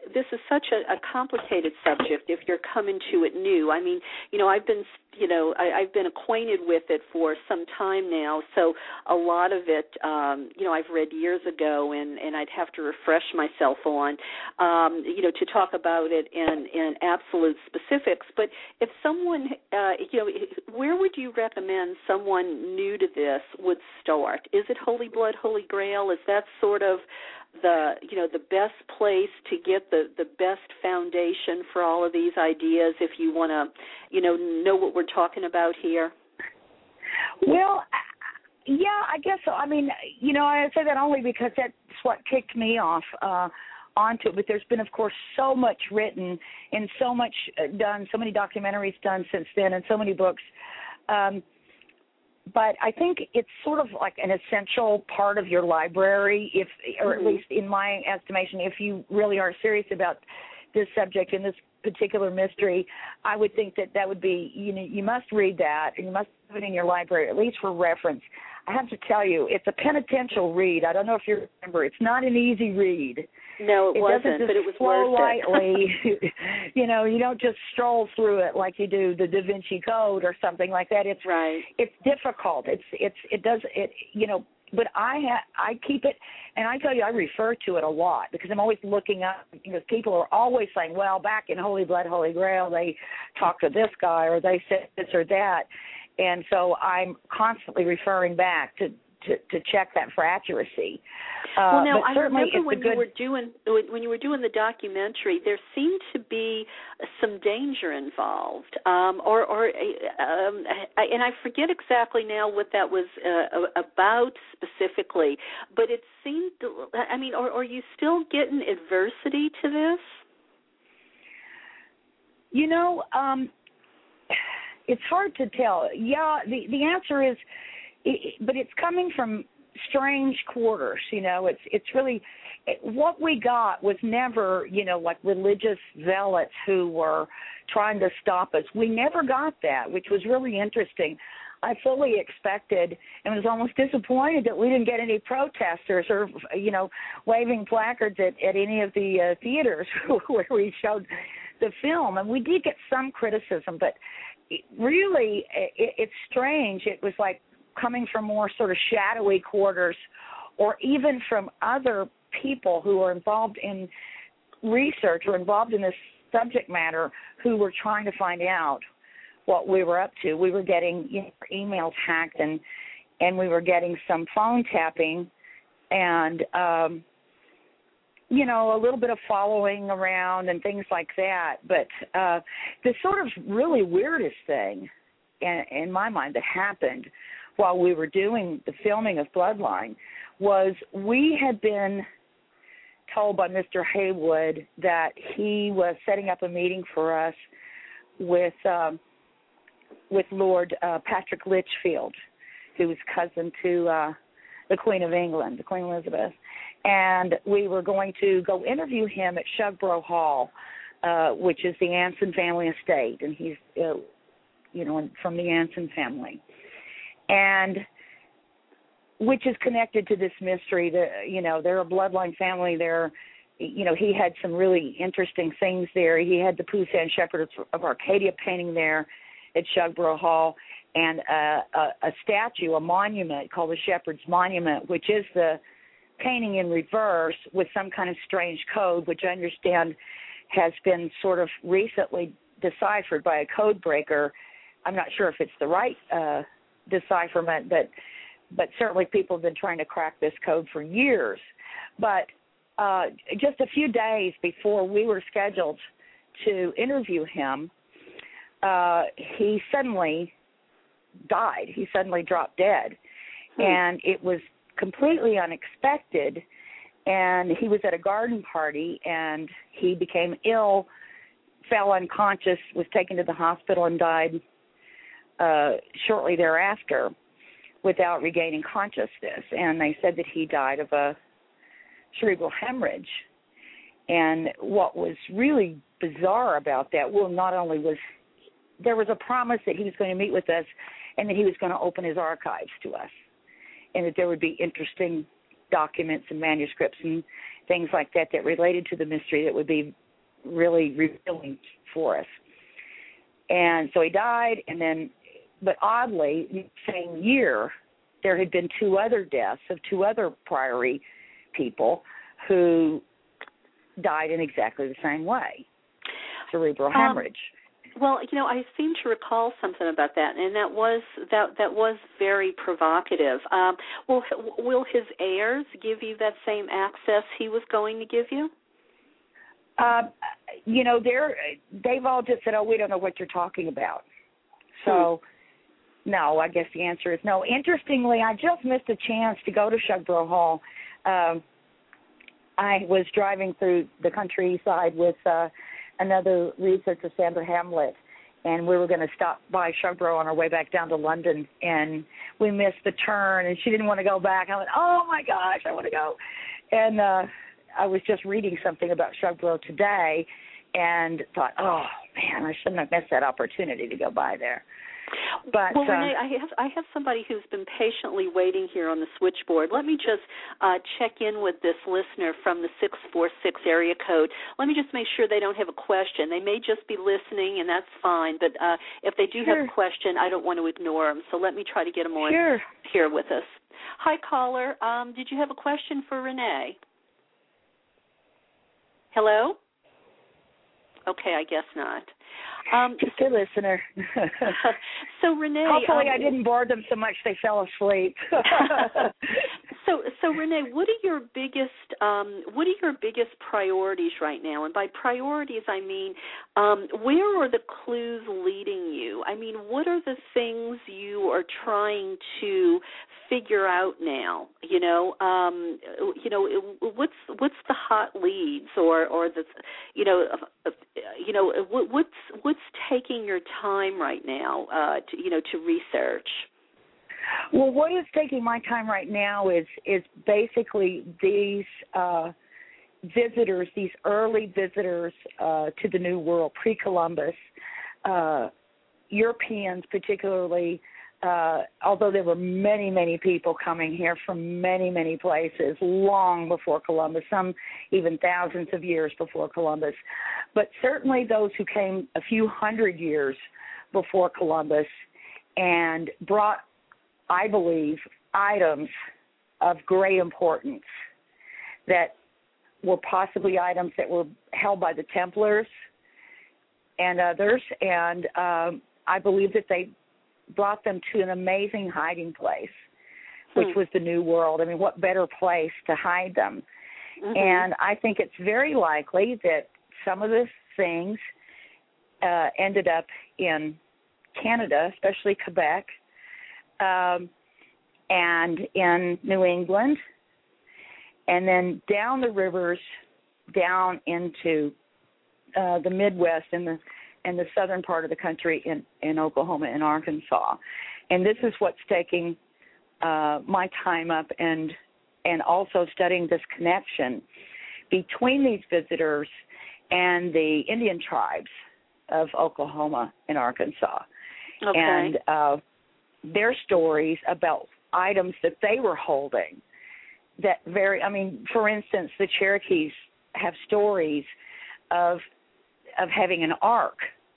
S1: this is such a, a complicated subject if you're coming to it new. I mean, you know, I've been, you know, I, I've been acquainted with it for some time now, so a lot of it, um, you know, I've read years ago, and, and I'd have to refresh myself on, um, you know, to talk about it in, in absolute specifics. But if someone, uh, you know, where would you recommend someone new to this would start? Is it Holy Blood, Holy Grail? Is that sort of the, you know, the best place to get the, the best foundation for all of these ideas if you want to, you know, know what we're talking about here?
S2: Well, yeah, I guess so. I mean, you know, I say that only because that's what kicked me off uh, onto it. But there's been, of course, so much written and so much done, so many documentaries done since then, and so many books. Um, but I think it's sort of like an essential part of your library, if, or at least in my estimation, if you really are serious about this subject and this particular mystery, I would think that that would be, you know, you must read that, and you must put it in your library, at least for reference. I have to tell you, it's a penitential read. I don't know if you remember. It's not an easy read.
S1: No, it,
S2: it
S1: wasn't, but it was
S2: flow
S1: worth
S2: lightly. It. You know, you don't just stroll through it like you do the Da Vinci Code or something like that. It's
S1: right.
S2: It's difficult. It's it's it does it. You know, but I ha- I keep it, and I tell you, I refer to it a lot because I'm always looking up, because people are always saying, well, back in Holy Blood, Holy Grail, they talked to this guy or they said this or that. And so I'm constantly referring back to, to, to check that for accuracy. Uh,
S1: well, now
S2: but
S1: I
S2: certainly
S1: remember when
S2: good...
S1: you were doing when you were doing the documentary, there seemed to be some danger involved, um, or, or um, and I forget exactly now what that was uh, about specifically. But it seemed, I mean, are, are you still getting adversity to this?
S2: You know. Um, It's hard to tell. Yeah, the, the answer is, it, but it's coming from strange quarters, you know. It's it's really, it, what we got was never, you know, like religious zealots who were trying to stop us. We never got that, which was really interesting. I fully expected and was almost disappointed that we didn't get any protesters or, you know, waving placards at, at any of the uh, theaters where we showed the film. And we did get some criticism, but it really, it, it's strange. It was like coming from more sort of shadowy quarters, or even from other people who are involved in research or involved in this subject matter who were trying to find out what we were up to. We were getting, you know, emails hacked, and and we were getting some phone tapping, and um, you know, a little bit of following around and things like that. But uh, the sort of really weirdest thing, in, in my mind, that happened while we were doing the filming of Bloodline was we had been told by Mister Haywood that he was setting up a meeting for us with um, with Lord uh, Patrick Litchfield, who was cousin to uh, the Queen of England, the Queen Elizabeth. And we were going to go interview him at Shugborough Hall, uh, which is the Anson family estate, and he's, uh, you know, from the Anson family, and which is connected to this mystery. That, you know, they're a bloodline family. They're, you know, he had some really interesting things there. He had the Poussin Shepherd of Arcadia painting there at Shugborough Hall, and a, a, a statue, a monument called the Shepherd's Monument, which is the painting in reverse with some kind of strange code, which I understand has been sort of recently deciphered by a code breaker. I'm not sure if it's the right uh, decipherment, but but certainly people have been trying to crack this code for years. But uh, just a few days before we were scheduled to interview him, uh, he suddenly died. He suddenly dropped dead. Hmm. And it was completely unexpected, and he was at a garden party, and he became ill, fell unconscious, was taken to the hospital, and died uh, shortly thereafter without regaining consciousness. And they said that he died of a cerebral hemorrhage. And what was really bizarre about that, well, not only was there was a promise that he was going to meet with us and that he was going to open his archives to us, and that there would be interesting documents and manuscripts and things like that that related to the mystery that would be really revealing for us. And so he died, and then, but oddly, same year, there had been two other deaths of two other Priory people who died in exactly the same way, cerebral hemorrhage.
S1: Um, well, you know, I seem to recall something about that, and that was that that was very provocative. Um, will will his heirs give you that same access he was going to give you?
S2: Uh, you know, they're they've all just said, "Oh, we don't know what you're talking about." So, hmm. no, I guess the answer is no. Interestingly, I just missed a chance to go to Shugborough Hall. Um, I was driving through the countryside with uh, another researcher, Sandra Hamlet, and we were going to stop by Shugborough on our way back down to London, and we missed the turn, and she didn't want to go back. I went, oh, my gosh, I want to go. And uh, I was just reading something about Shugborough today and thought, oh, man, I shouldn't have missed that opportunity to go by there. But,
S1: well,
S2: uh,
S1: Renee, I have I have somebody who's been patiently waiting here on the switchboard. Let me just uh, check in with this listener from the six four six area code. Let me just make sure they don't have a question. They may just be listening, and that's fine. But uh, if they do
S2: sure.
S1: have a question, I don't want to ignore them. So let me try to get them on
S2: sure.
S1: here with us. Hi, caller. Um, did you have a question for Renee? Hello? Okay, I guess not. Um,
S2: Just a listener.
S1: so, Renee...
S2: Hopefully
S1: um,
S2: I didn't bore them so much they fell asleep.
S1: so, so Renee, what are your biggest um, what are your biggest priorities right now? And by priorities, I mean, um, where are the clues leading you? I mean, what are the things you are trying to figure out now? You know, um, you know, what's what's the hot leads, or or the, you know, uh, you know, what's what's taking your time right now, uh, to, you know, to research?
S2: Well, what is taking my time right now is is basically these uh, visitors, these early visitors uh, to the New World, pre-Columbus, uh, Europeans particularly. Uh, although there were many, many people coming here from many, many places long before Columbus, some even thousands of years before Columbus. But certainly those who came a few hundred years before Columbus and brought, I believe, items of great importance that were possibly items that were held by the Templars and others. And um, I believe that they brought them to an amazing hiding place, which hmm. was the New World. I mean, what better place to hide them? Mm-hmm. And I think it's very likely that some of the things uh, ended up in Canada, especially Quebec, um, and in New England, and then down the rivers, down into uh, the Midwest and the and the southern part of the country in, in Oklahoma and Arkansas. And this is what's taking uh, my time up, and and also studying this connection between these visitors and the Indian tribes of Oklahoma and Arkansas.
S1: Okay.
S2: And uh, their stories about items that they were holding that very, I mean, for instance, the Cherokees have stories of of having an ark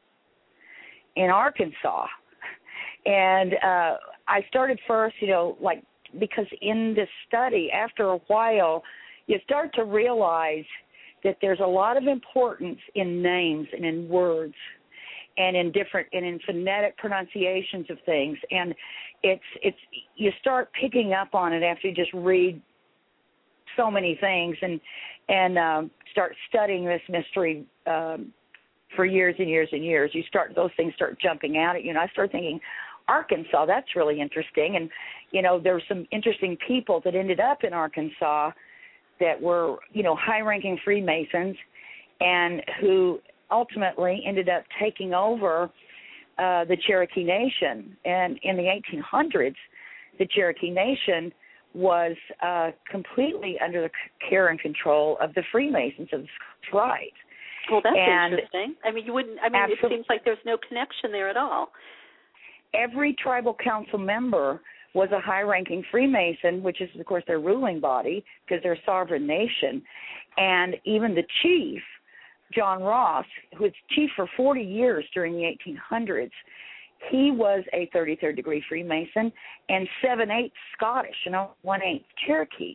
S2: in Arkansas. And uh, I started first, you know, like, because in this study, after a while, you start to realize that there's a lot of importance in names and in words and in different and in phonetic pronunciations of things. And it's it's you start picking up on it after you just read so many things and and um, start studying this mystery um, for years and years and years. You start those things start jumping out at you. And I start thinking, Arkansas, that's really interesting. And you know, there were some interesting people that ended up in Arkansas that were, you know, high-ranking Freemasons, and who ultimately ended up taking over uh, the Cherokee Nation. And in the eighteen hundreds, the Cherokee Nation was uh, completely under the care and control of the Freemasons of the Rite.
S1: Well, that's
S2: and
S1: interesting. I mean, you wouldn't. I mean,
S2: absolutely.
S1: It seems like there's no connection there at all.
S2: Every tribal council member was a high-ranking Freemason, which is, of course, their ruling body because they're a sovereign nation. And even the chief, John Ross, who was chief for forty years during the eighteen hundreds, he was a thirty-third degree Freemason and seven-eighths Scottish and one-eighth Cherokee.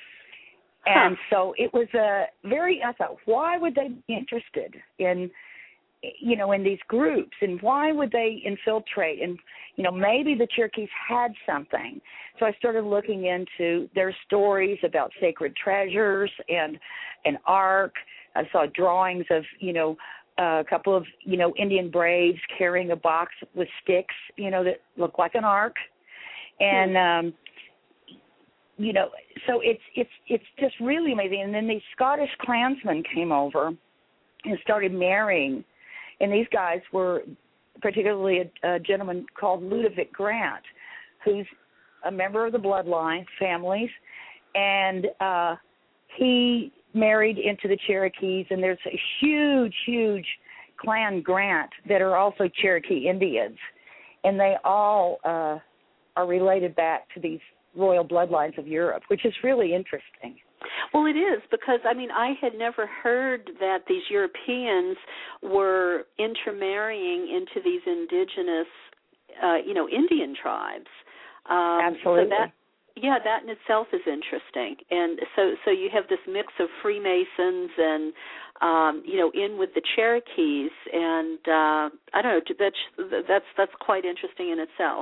S2: And huh. so it was a very, I thought, why would they be interested in, you know, in these groups, and why would they infiltrate? And, you know, maybe the Cherokees had something. So I started looking into their stories about sacred treasures and an ark. I saw drawings of, you know, a couple of, you know, Indian braves carrying a box with sticks, you know, that looked like an ark. And, um, you know, so it's it's it's just really amazing. And then these Scottish clansmen came over and started marrying. And these guys were particularly a, a gentleman called Ludovic Grant, who's a member of the bloodline families. And uh, he married into the Cherokees, and there's a huge, huge clan Grant that are also Cherokee Indians. And they all uh, are related back to these royal bloodlines of Europe, which is really interesting.
S1: Well, it is, because, I mean, I had never heard that these Europeans were intermarrying into these indigenous, uh, you know, Indian tribes. Um,
S2: Absolutely.
S1: So that, yeah, that in itself is interesting. And so so you have this mix of Freemasons and, um, you know, in with the Cherokees. And uh, I don't know, that's, that's, that's quite interesting in itself.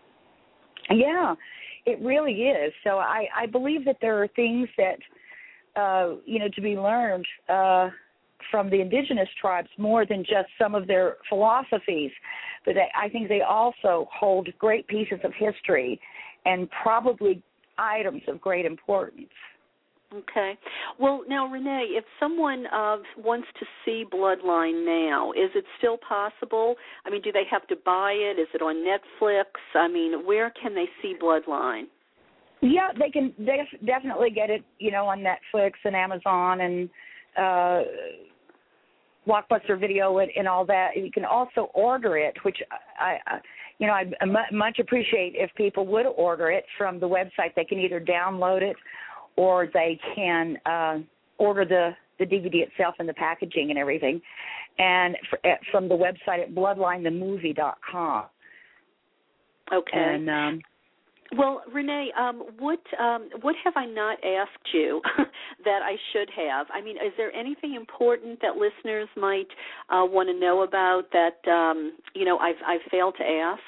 S2: Yeah. It really is. So I, I believe that there are things that, uh, you know, to be learned uh, from the indigenous tribes more than just some of their philosophies. But I, I think they also hold great pieces of history and probably items of great importance.
S1: Okay. Well, now, Renee, if someone uh, wants to see Bloodline now, is it still possible? I mean, do they have to buy it? Is it on Netflix? I mean, where can they see Bloodline?
S2: Yeah, they can def- definitely get it, you know, on Netflix and Amazon and uh, Blockbuster Video and, and all that. You can also order it, which I, I you know, I'd much appreciate if people would order it from the website. They can either download it or they can uh, order the, the D V D itself and the packaging and everything, and for, at, from the website at bloodline the movie dot com.
S1: Okay.
S2: And, um,
S1: well, Renee, um, what um, what have I not asked you that I should have? I mean, is there anything important that listeners might uh, want to know about that um, you know I've I've failed to ask?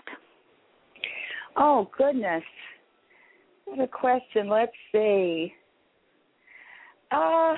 S2: Oh goodness, what a question. Let's see. Uh,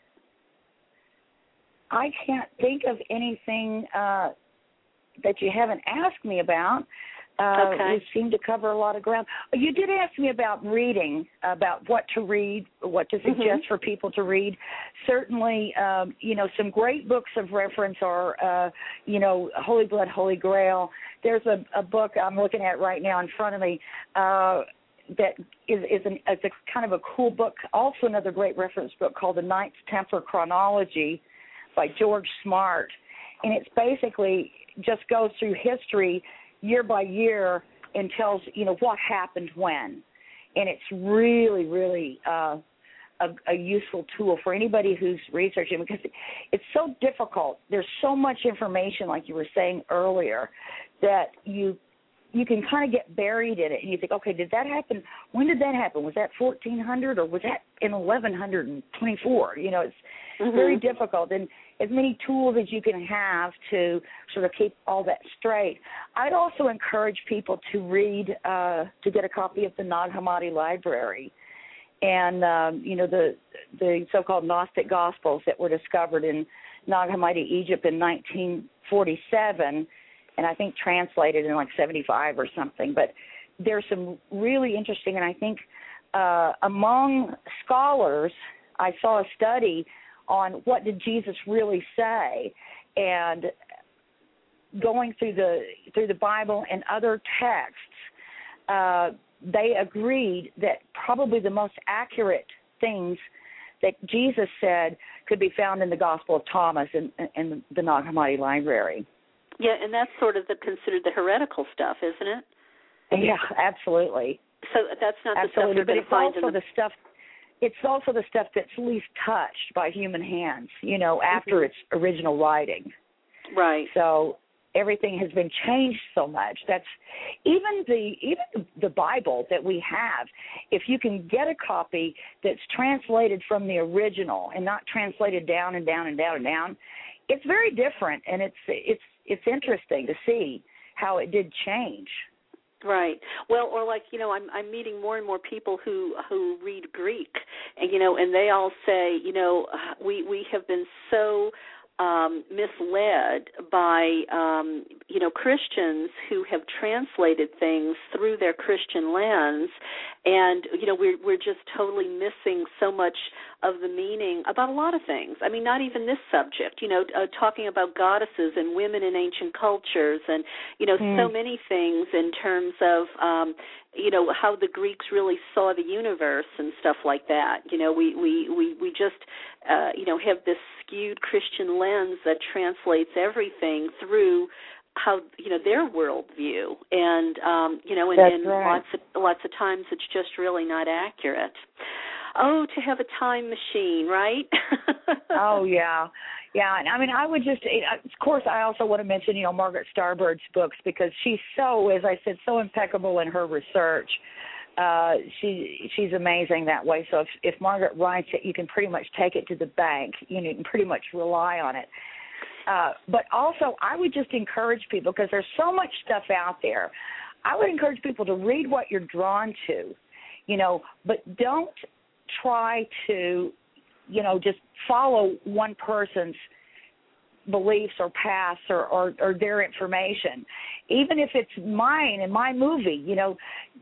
S2: I can't think of anything uh, that you haven't asked me about. Uh,
S1: okay.
S2: We seem to cover a lot of ground. You did ask me about reading, about what to read, what to suggest mm-hmm. for people to read. Certainly, um, you know, some great books of reference are, uh, you know, Holy Blood, Holy Grail. There's a, a book I'm looking at right now in front of me uh, that is, is, an, is a kind of a cool book. Also another great reference book called The Knights Templar Chronology by George Smart. And it's basically just goes through history year by year and tells, you know, what happened when. And it's really, really uh, a, a useful tool for anybody who's researching, because it's so difficult. There's so much information, like you were saying earlier, that you you can kind of get buried in it. And you think, okay, did that happen? When did that happen? Was that fourteen hundred or was that in eleven twenty-four? You know, it's mm-hmm. very difficult. And as many tools as you can have to sort of keep all that straight. I'd also encourage people to read, uh, to get a copy of the Nag Hammadi Library and, um, you know, the the so-called Gnostic Gospels that were discovered in Nag Hammadi, Egypt in nineteen forty-seven, and I think translated in like seventy-five or something. But there's some really interesting, and I think uh, among scholars, I saw a study on what did Jesus really say, and going through the through the Bible and other texts, uh, they agreed that probably the most accurate things that Jesus said could be found in the Gospel of Thomas and in, in the Nag Hammadi Library.
S1: Yeah, and that's sort of the considered the heretical stuff, isn't it?
S2: Yeah, absolutely.
S1: So that's not
S2: Absolutely.
S1: the stuff you're
S2: but
S1: going
S2: it's
S1: to find
S2: also
S1: in the...
S2: the stuff. It's also the stuff that's least touched by human hands, you know, after
S1: mm-hmm.
S2: its original writing.
S1: Right.
S2: So everything has been changed so much. That's even the even the Bible that we have. If you can get a copy that's translated from the original and not translated down and down and down and down, it's very different, and it's it's it's interesting to see how it did change.
S1: Right. Well, or like, you know, I'm I'm meeting more and more people who who read Greek, and you know, and they all say, you know, we we have been so um, misled by um, you know, Christians who have translated things through their Christian lens, and you know, we're we're just totally missing so much of the meaning about a lot of things. I mean, not even this subject, you know, uh, talking about goddesses and women in ancient cultures and, you know, mm. so many things in terms of, um, you know, how the Greeks really saw the universe and stuff like that. You know, we, we, we, we just, uh, you know, have this skewed Christian lens that translates everything through how, you know, their worldview. And, um, you know, and, and
S2: right.
S1: lots of, lots of times it's just really not accurate. Oh, to have a time machine, right?
S2: Oh, yeah. Yeah, and I mean, I would just, of course, I also want to mention, you know, Margaret Starbird's books, because she's so, as I said, so impeccable in her research. Uh, she she's amazing that way. So if, if Margaret writes it, you can pretty much take it to the bank. You know, you can pretty much rely on it. Uh, but also, I would just encourage people, because there's so much stuff out there, I would encourage people to read what you're drawn to, you know, but don't try to, you know, just follow one person's beliefs or paths or, or, or their information. Even if it's mine and my movie, you know,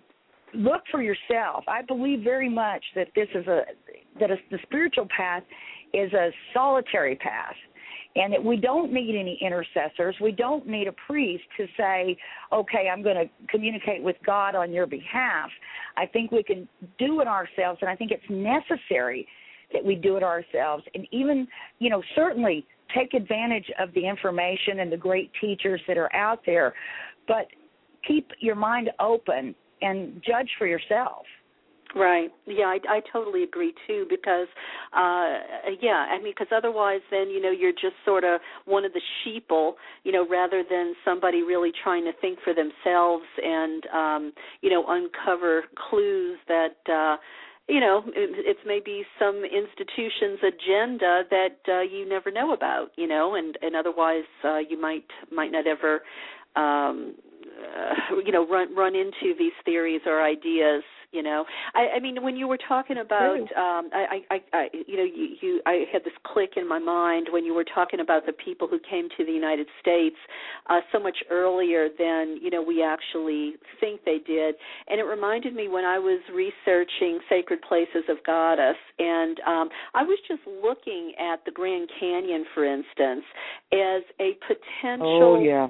S2: look for yourself. I believe very much that this is a, that a, the spiritual path is a solitary path, and that we don't need any intercessors. We don't need a priest to say, okay, I'm going to communicate with God on your behalf. I think we can do it ourselves, and I think it's necessary that we do it ourselves. And even, you know, certainly take advantage of the information and the great teachers that are out there, but keep your mind open and judge for yourself.
S1: Right. Yeah, I, I totally agree, too, because, uh, yeah, I mean, because otherwise then, you know, you're just sort of one of the sheeple, you know, rather than somebody really trying to think for themselves and, um, you know, uncover clues that, uh, you know, it, it's maybe some institution's agenda that uh, you never know about, you know, and, and otherwise uh, you might might not ever, um, uh, you know, run run into these theories or ideas. You know, I, I mean, when you were talking about, um, I, I, I, you know, you, you, I had this click in my mind when you were talking about the people who came to the United States uh, so much earlier than, you know, we actually think they did. And it reminded me when I was researching Sacred Places of Goddess, and um, I was just looking at the Grand Canyon, for instance, as a potential.
S2: Oh, yeah.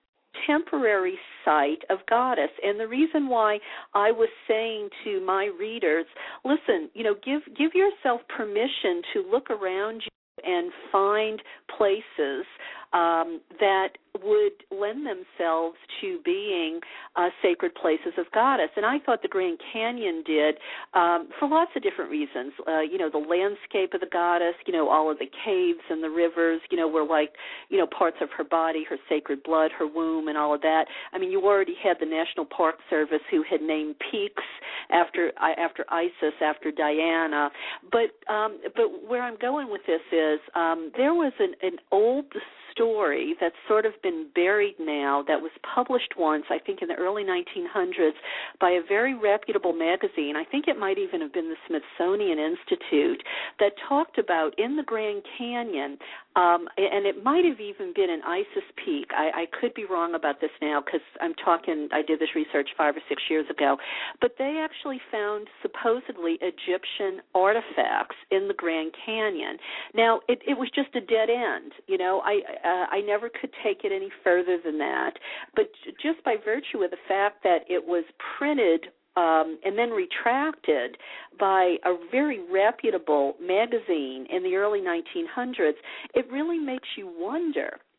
S1: temporary site of Goddess. And the reason why I was saying to my readers, listen, you know, give give yourself permission to look around you and find places um, that would lend themselves to being uh, sacred places of Goddess. And I thought the Grand Canyon did um, for lots of different reasons. Uh, you know, the landscape of the Goddess, you know, all of the caves and the rivers, you know, were like, you know, parts of her body, her sacred blood, her womb, and all of that. I mean, you already had the National Park Service who had named peaks after after Isis, after Diana. But um, but where I'm going with this is um, there was an, an old story that's sort of been buried now that was published once, I think in the early nineteen hundreds, by a very reputable magazine. I think it might even have been the Smithsonian Institute, that talked about in the Grand Canyon, um, and it might have even been an Isis peak. I, I could be wrong about this now because I'm talking, I did this research five or six years ago, but they actually found supposedly Egyptian artifacts in the Grand Canyon. Now, it, it was just a dead end. You know, I uh, I never could take it any further than that, but just by virtue of the fact that it was printed Um, and then retracted by a very reputable magazine in the early nineteen hundreds, it really makes you wonder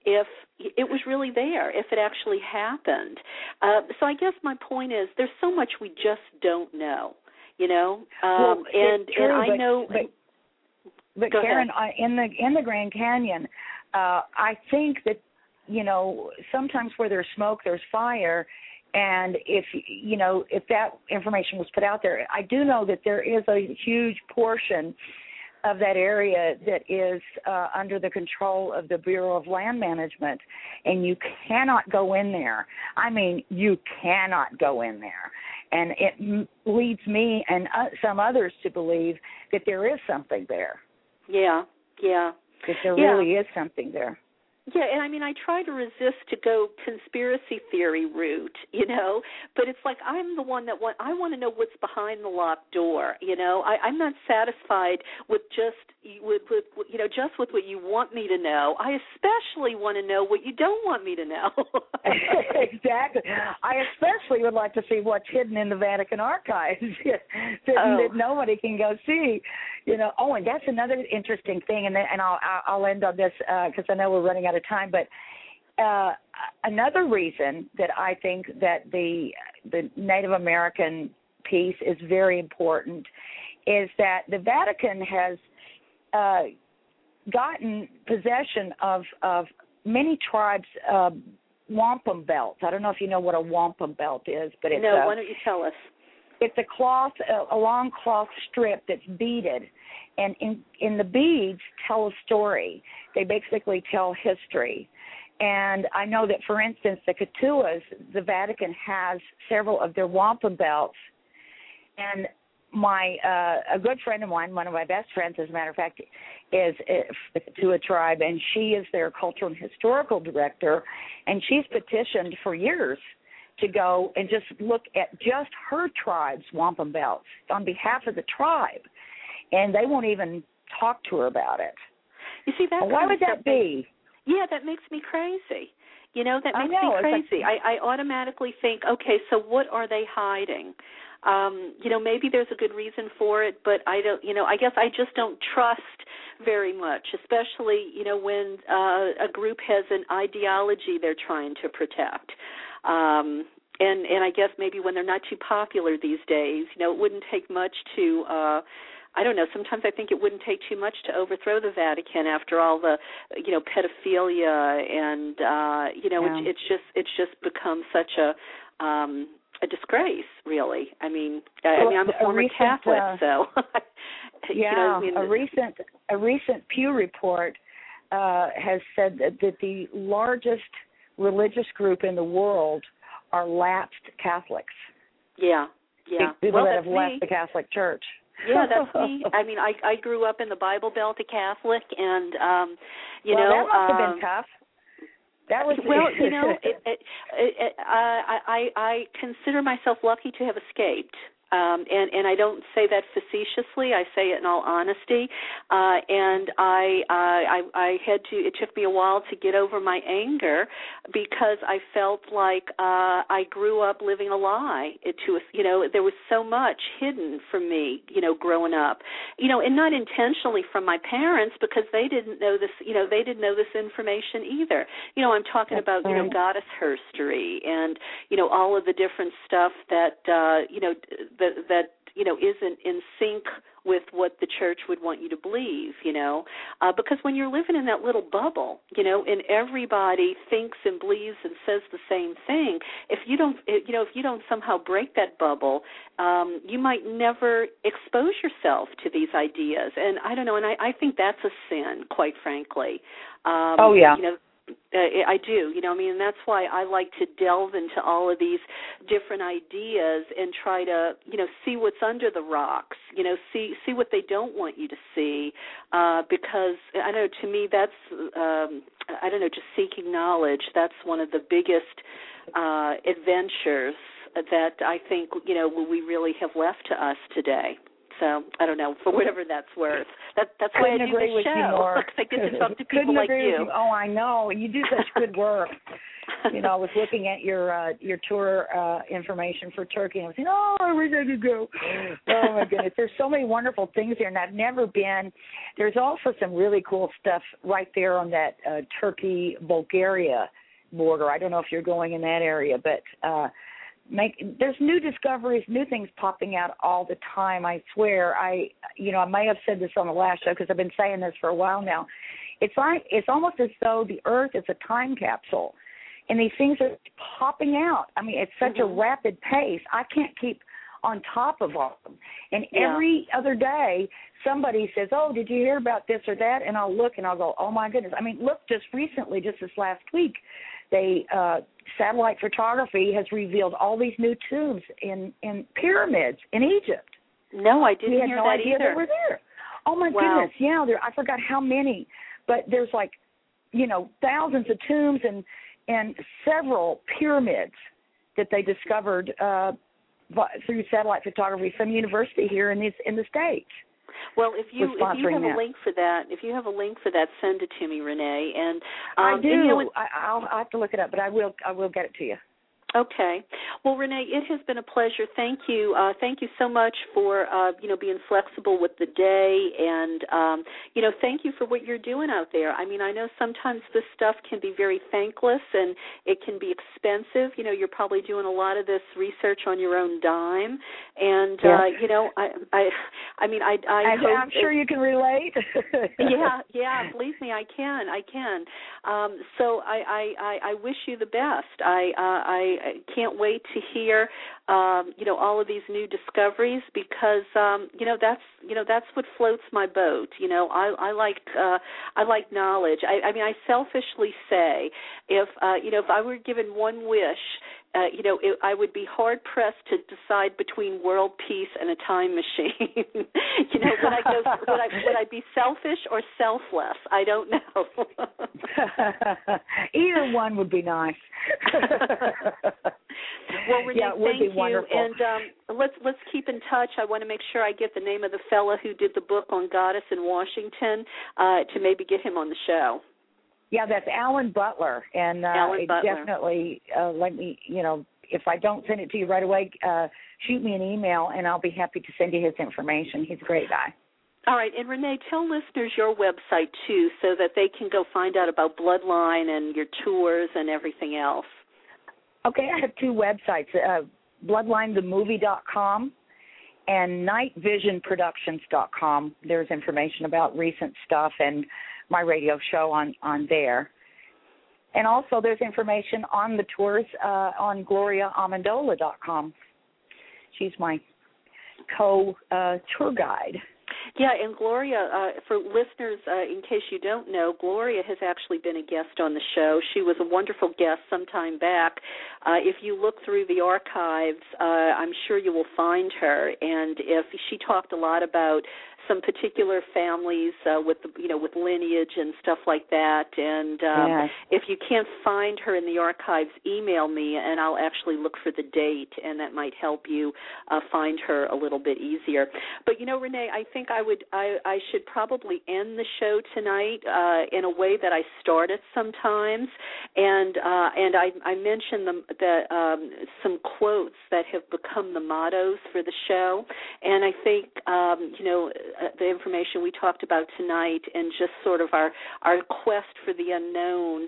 S1: if it was really there, if it actually happened. Uh, so I guess my point is there's so much we just don't know, you know, um,
S2: well,
S1: and,
S2: true,
S1: and I
S2: but,
S1: know.
S2: But, but
S1: Go
S2: Karen,
S1: ahead.
S2: in the in the Grand Canyon, uh, I think that, you know, sometimes where there's smoke, there's fire. And if, you know, if that information was put out there, I do know that there is a huge portion of that area that is uh, under the control of the Bureau of Land Management, and you cannot go in there. I mean, you cannot go in there. And it m- leads me and uh, some others to believe that there is something there.
S1: Yeah, yeah.
S2: That there
S1: yeah.
S2: really is something there.
S1: Yeah, and I mean, I try to resist to go conspiracy theory route, you know, but it's like I'm the one that want, I want to know what's behind the locked door, you know. I, I'm not satisfied with just with, with you know just with what you want me to know. I especially want to know what you don't want me to know.
S2: Exactly. I especially would like to see what's hidden in the Vatican archives that,
S1: oh.
S2: that nobody can go see. You know. Oh, and that's another interesting thing, and then, and I'll I'll end on this because uh, I know we're running out of time. But uh, another reason that I think that the the Native American piece is very important is that the Vatican has uh, gotten possession of of many tribes' uh, wampum belts. I don't know if you know what a wampum belt is, but it's
S1: no.
S2: a,
S1: Why don't you tell us?
S2: It's a cloth, a long cloth strip that's beaded, and in in the beads tell a story. They basically tell history. And I know that, for instance, the Kituas, the Vatican has several of their wampum belts. And my uh, a good friend of mine, one of my best friends, as a matter of fact, is uh, the Kitua tribe, and she is their cultural and historical director, and she's petitioned for years to go and just look at just her tribe's wampum belts on behalf of the tribe, and they won't even talk to her about it.
S1: You see, that
S2: well, why would that be?
S1: Yeah, that makes me crazy. You know, that
S2: I
S1: makes
S2: know,
S1: me crazy.
S2: like,
S1: I, I automatically think, okay, so what are they hiding? Um, you know, maybe there's a good reason for it, but I don't, you know, I guess I just don't trust very much, especially, you know, when uh, a group has an ideology they're trying to protect. Um, and, and I guess maybe when they're not too popular these days, you know, it wouldn't take much to, uh, I don't know, sometimes I think it wouldn't take too much to overthrow the Vatican after all the, you know, pedophilia and, uh, you know,
S2: yeah.
S1: it's, it's just it's just become such a um, a disgrace, really. I mean, I,
S2: well,
S1: I mean, I'm a former
S2: recent,
S1: Catholic,
S2: uh,
S1: so.
S2: yeah,
S1: you know, I mean,
S2: a recent a recent Pew report uh, has said that, that the largest religious group in the world are lapsed Catholics.
S1: Yeah, yeah.
S2: People
S1: well,
S2: that have
S1: me.
S2: left the Catholic Church.
S1: Yeah, that's me. I mean, I I grew up in the Bible Belt, a Catholic, and um, you
S2: well,
S1: know,
S2: that must have
S1: um,
S2: been tough. That was
S1: well, you know, it, it, it, it, uh, I I I consider myself lucky to have escaped. Um, and, and I don't say that facetiously. I say it in all honesty. Uh, and I, uh, I, I had to. It took me a while to get over my anger because I felt like uh, I grew up living a lie. It, to you know, there was so much hidden from me. You know, growing up. You know, and not intentionally from my parents because they didn't know this. You know, they didn't know this information either. You know, I'm talking
S2: That's
S1: about
S2: right.
S1: you know goddess herstory and you know all of the different stuff that uh, you know. That, that you know isn't in sync with what the church would want you to believe, you know, uh, because when you're living in that little bubble, you know, and everybody thinks and believes and says the same thing, if you don't, you know, if you don't somehow break that bubble, um, you might never expose yourself to these ideas. And I don't know, and I, I think that's a sin, quite frankly. Um,
S2: oh yeah.
S1: You know, Uh, I do, you know, I mean, and that's why I like to delve into all of these different ideas and try to, you know, see what's under the rocks, you know, see see what they don't want you to see, uh, because, I know, to me, that's, um, I don't know, just seeking knowledge, that's one of the biggest uh, adventures that I think, you know, we really have left to us today. So I don't know, for whatever that's worth. That, that's why I do
S2: agree
S1: this
S2: with
S1: show.
S2: You more.
S1: I get to talk to people
S2: Couldn't
S1: like
S2: agree
S1: you.
S2: With you. Oh, I know. You do such good work. You know, I was looking at your uh, your tour uh, information for Turkey, and I was saying, oh, I wish I could go. Oh, my goodness. There's so many wonderful things here, and I've never been. There's also some really cool stuff right there on that uh, Turkey-Bulgaria border. I don't know if you're going in that area, but uh, make there's new discoveries, new things popping out all the time. I swear. I, you know, I may have said this on the last show because I've been saying this for a while now. It's like it's almost as though the Earth is a time capsule, and these things are popping out. I mean, it's such mm-hmm. a rapid pace. I can't keep on top of all of them. And
S1: yeah.
S2: every other day, somebody says, "Oh, did you hear about this or that?" And I'll look and I'll go, "Oh my goodness!" I mean, look, just recently, just this last week, they uh, satellite photography has revealed all these new tombs in in pyramids in Egypt.
S1: No, I didn't
S2: we had
S1: hear
S2: no
S1: that
S2: idea
S1: either.
S2: They were there. Oh my
S1: wow.
S2: goodness! Yeah, there. I forgot how many. But there's like, you know, thousands of tombs and and several pyramids that they discovered uh, through satellite photography. Some university here in the in the States.
S1: Well, if you if you have
S2: that.
S1: a link for that, if you have a link for that, send it to me, Renee. And
S2: I
S1: um,
S2: do.
S1: And, you know, it,
S2: I, I'll I have to look it up, but I will I will get it to you.
S1: Okay. Well, Renee, it has been a pleasure. Thank you. Uh, thank you so much for, uh, you know, being flexible with the day. And, um, you know, thank you for what you're doing out there. I mean, I know sometimes this stuff can be very thankless and it can be expensive. You know, you're probably doing a lot of this research on your own dime. And,
S2: yeah.
S1: uh, you know, I, I, I mean, I, I,
S2: I
S1: hope
S2: I'm sure you can relate.
S1: yeah, yeah, believe me, I can, I can. Um, so I, I, I, I wish you the best. I, uh, I I can't wait to hear, um, you know, all of these new discoveries because, um, you know, that's, you know, that's what floats my boat. You know, I, I like, uh, I like knowledge. I, I mean, I selfishly say, if, uh, you know, if I were given one wish, uh, you know, it, I would be hard pressed to decide between world peace and a time machine. You know, would I go? Would I? Would I be selfish or selfless? I don't know.
S2: Either one would be nice.
S1: Well, Renee,
S2: yeah, it would
S1: thank
S2: be
S1: you,
S2: wonderful.
S1: and um, let's let's keep in touch. I want to make sure I get the name of the fella who did the book on Goddess in Washington uh, to maybe get him on the show.
S2: Yeah, that's Alan Butler, and uh,
S1: Alan Butler.
S2: definitely uh, let me, you know, if I don't send it to you right away, uh, shoot me an email, and I'll be happy to send you his information. He's a great guy.
S1: All right, and Renee, tell listeners your website, too, so that they can go find out about Bloodline and your tours and everything else.
S2: Okay, I have two websites, uh, bloodline the movie dot com and night vision productions dot com. There's information about recent stuff and my radio show on, on there. And also there's information on the tours uh, on gloria amendola dot com. She's my co-tour uh, guide.
S1: Yeah, and Gloria, uh, for listeners, uh, in case you don't know, Gloria has actually been a guest on the show. She was a wonderful guest some time back. Uh, if you look through the archives, uh, I'm sure you will find her. And if she talked a lot about some particular families uh, with, the, you know, with lineage and stuff like that. And um,
S2: yes.
S1: if you can't find her in the archives, email me, and I'll actually look for the date, and that might help you uh, find her a little bit easier. But you know, Renee, I think I would, I, I should probably end the show tonight uh, in a way that I start it sometimes. And uh, and I, I mentioned the, the um, some quotes that have become the mottos for the show, and I think um, you know. Uh, the information we talked about tonight and just sort of our, our quest for the unknown,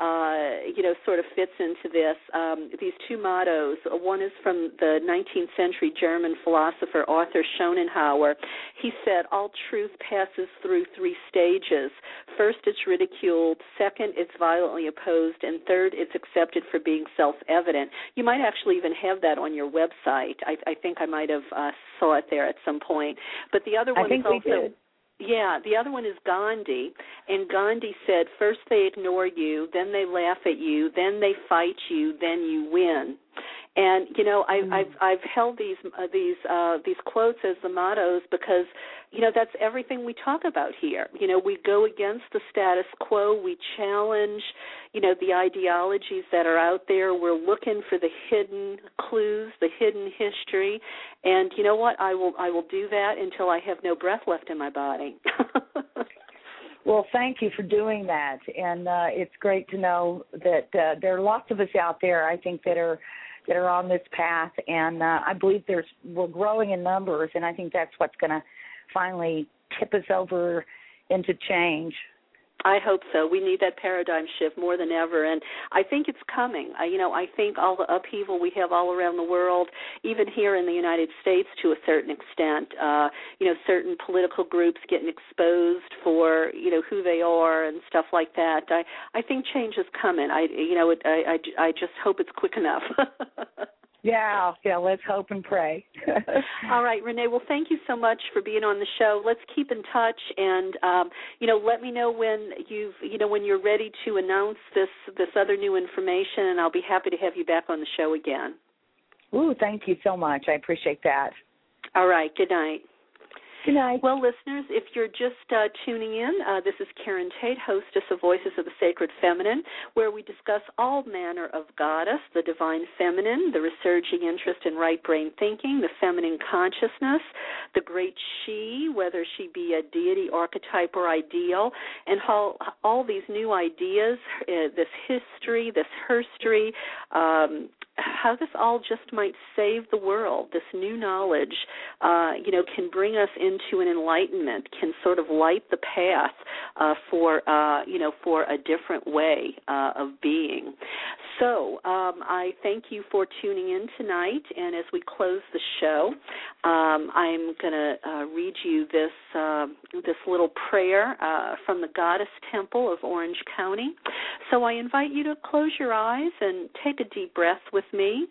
S1: uh, you know, sort of fits into this. Um, these two mottos, one is from the nineteenth century German philosopher Arthur Schopenhauer. He said, all truth passes through three stages. First, it's ridiculed. Second, it's violently opposed. And third, it's accepted for being self-evident. You might actually even have that on your website. I, I think I might have uh, saw it there at some point. But the other one
S2: I think
S1: is also,
S2: we did.
S1: Yeah, the other one is Gandhi, and Gandhi said, first they ignore you, then they laugh at you, then they fight you, then you win. And you know, I, mm. I've I've held these uh, these uh, these quotes as the mottos because you know that's everything we talk about here. You know, we go against the status quo, we challenge, you know, the ideologies that are out there. We're looking for the hidden clues, the hidden history, and you know what? I will I will do that until I have no breath left in my body.
S2: Well, thank you for doing that, and uh, it's great to know that uh, there are lots of us out there, I think, that are that are on this path, and uh, I believe there's we're growing in numbers, and I think that's what's going to finally tip us over into change.
S1: I hope so. We need that paradigm shift more than ever, and I think it's coming. I, you know, I think all the upheaval we have all around the world, even here in the United States to a certain extent, uh, you know, certain political groups getting exposed for, you know, who they are and stuff like that. I, I think change is coming. I, you know, it, I, I, I just hope it's quick enough.
S2: Yeah, yeah, let's hope and pray.
S1: All right, Renee, well, thank you so much for being on the show. Let's keep in touch, and, um, you know, let me know when you've, you know, when you're ready to announce this, this other new information, and I'll be happy to have you back on the show again.
S2: Ooh, thank you so much. I appreciate that.
S1: All right, good night.
S2: Good night.
S1: Well, listeners, if you're just uh, tuning in, uh, this is Karen Tate, hostess of Voices of the Sacred Feminine, where we discuss all manner of goddess, the divine feminine, the resurging interest in right brain thinking, the feminine consciousness, the great she, whether she be a deity, archetype, or ideal, and how all these new ideas, uh, this history, this herstory, um, how this all just might save the world. This new knowledge, uh, you know, can bring us into an enlightenment, can sort of light the path uh, for, uh, you know, for a different way uh, of being. So um, I thank you for tuning in tonight, and as we close the show, um, I'm going to uh, read you this uh, this little prayer uh, from the Goddess Temple of Orange County. So I invite you to close your eyes and take a deep breath with me,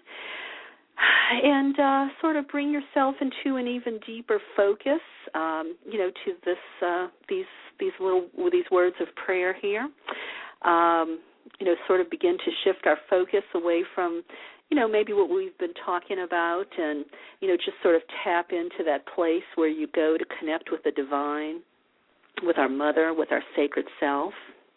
S1: and uh, sort of bring yourself into an even deeper focus, um, you know, to this uh, these these little these words of prayer here. Um, you know, sort of begin to shift our focus away from, you know, maybe what we've been talking about, and, you know, just sort of tap into that place where you go to connect with the divine, with our mother, with our sacred self.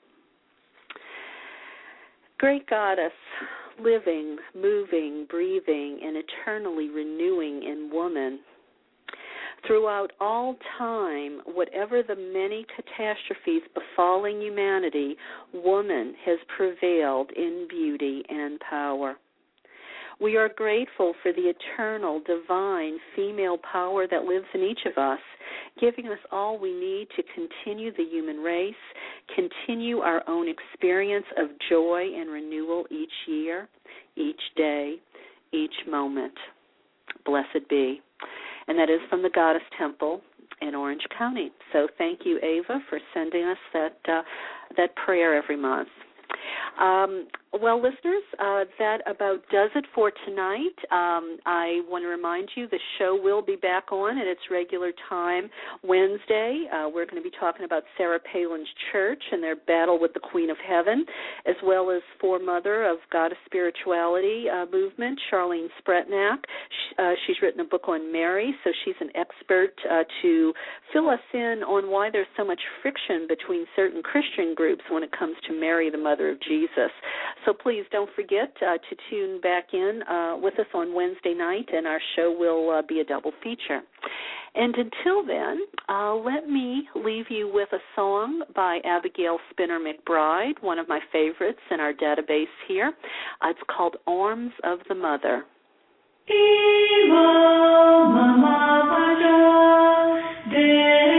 S1: Great Goddess, living, moving, breathing, and eternally renewing in woman. Throughout all time, whatever the many catastrophes befalling humanity, woman has prevailed in beauty and power. We are grateful for the eternal, divine female power that lives in each of us, giving us all we need to continue the human race, continue our own experience of joy and renewal each year, each day, each moment. Blessed be. And that is from the Goddess Temple in Orange County. So thank you, Ava, for sending us that uh, that prayer every month. Um, well, listeners, uh, that about does it for tonight. Um, I want to remind you the show will be back on at its regular time Wednesday. Uh, we're going to be talking about Sarah Palin's church and their battle with the Queen of Heaven, as well as foremother of Goddess Spirituality uh, movement, Charlene Spretnak. She, uh, she's written a book on Mary, so she's an expert uh, to fill us in on why there's so much friction between certain Christian groups when it comes to Mary, the Mother of Jesus. So please don't forget uh, to tune back in uh, with us on Wednesday night, and our show will uh, be a double feature. And until then, uh, let me leave you with a song by Abigail Spinner McBride, one of my favorites in our database here. Uh, it's called Arms of the Mother. Mama,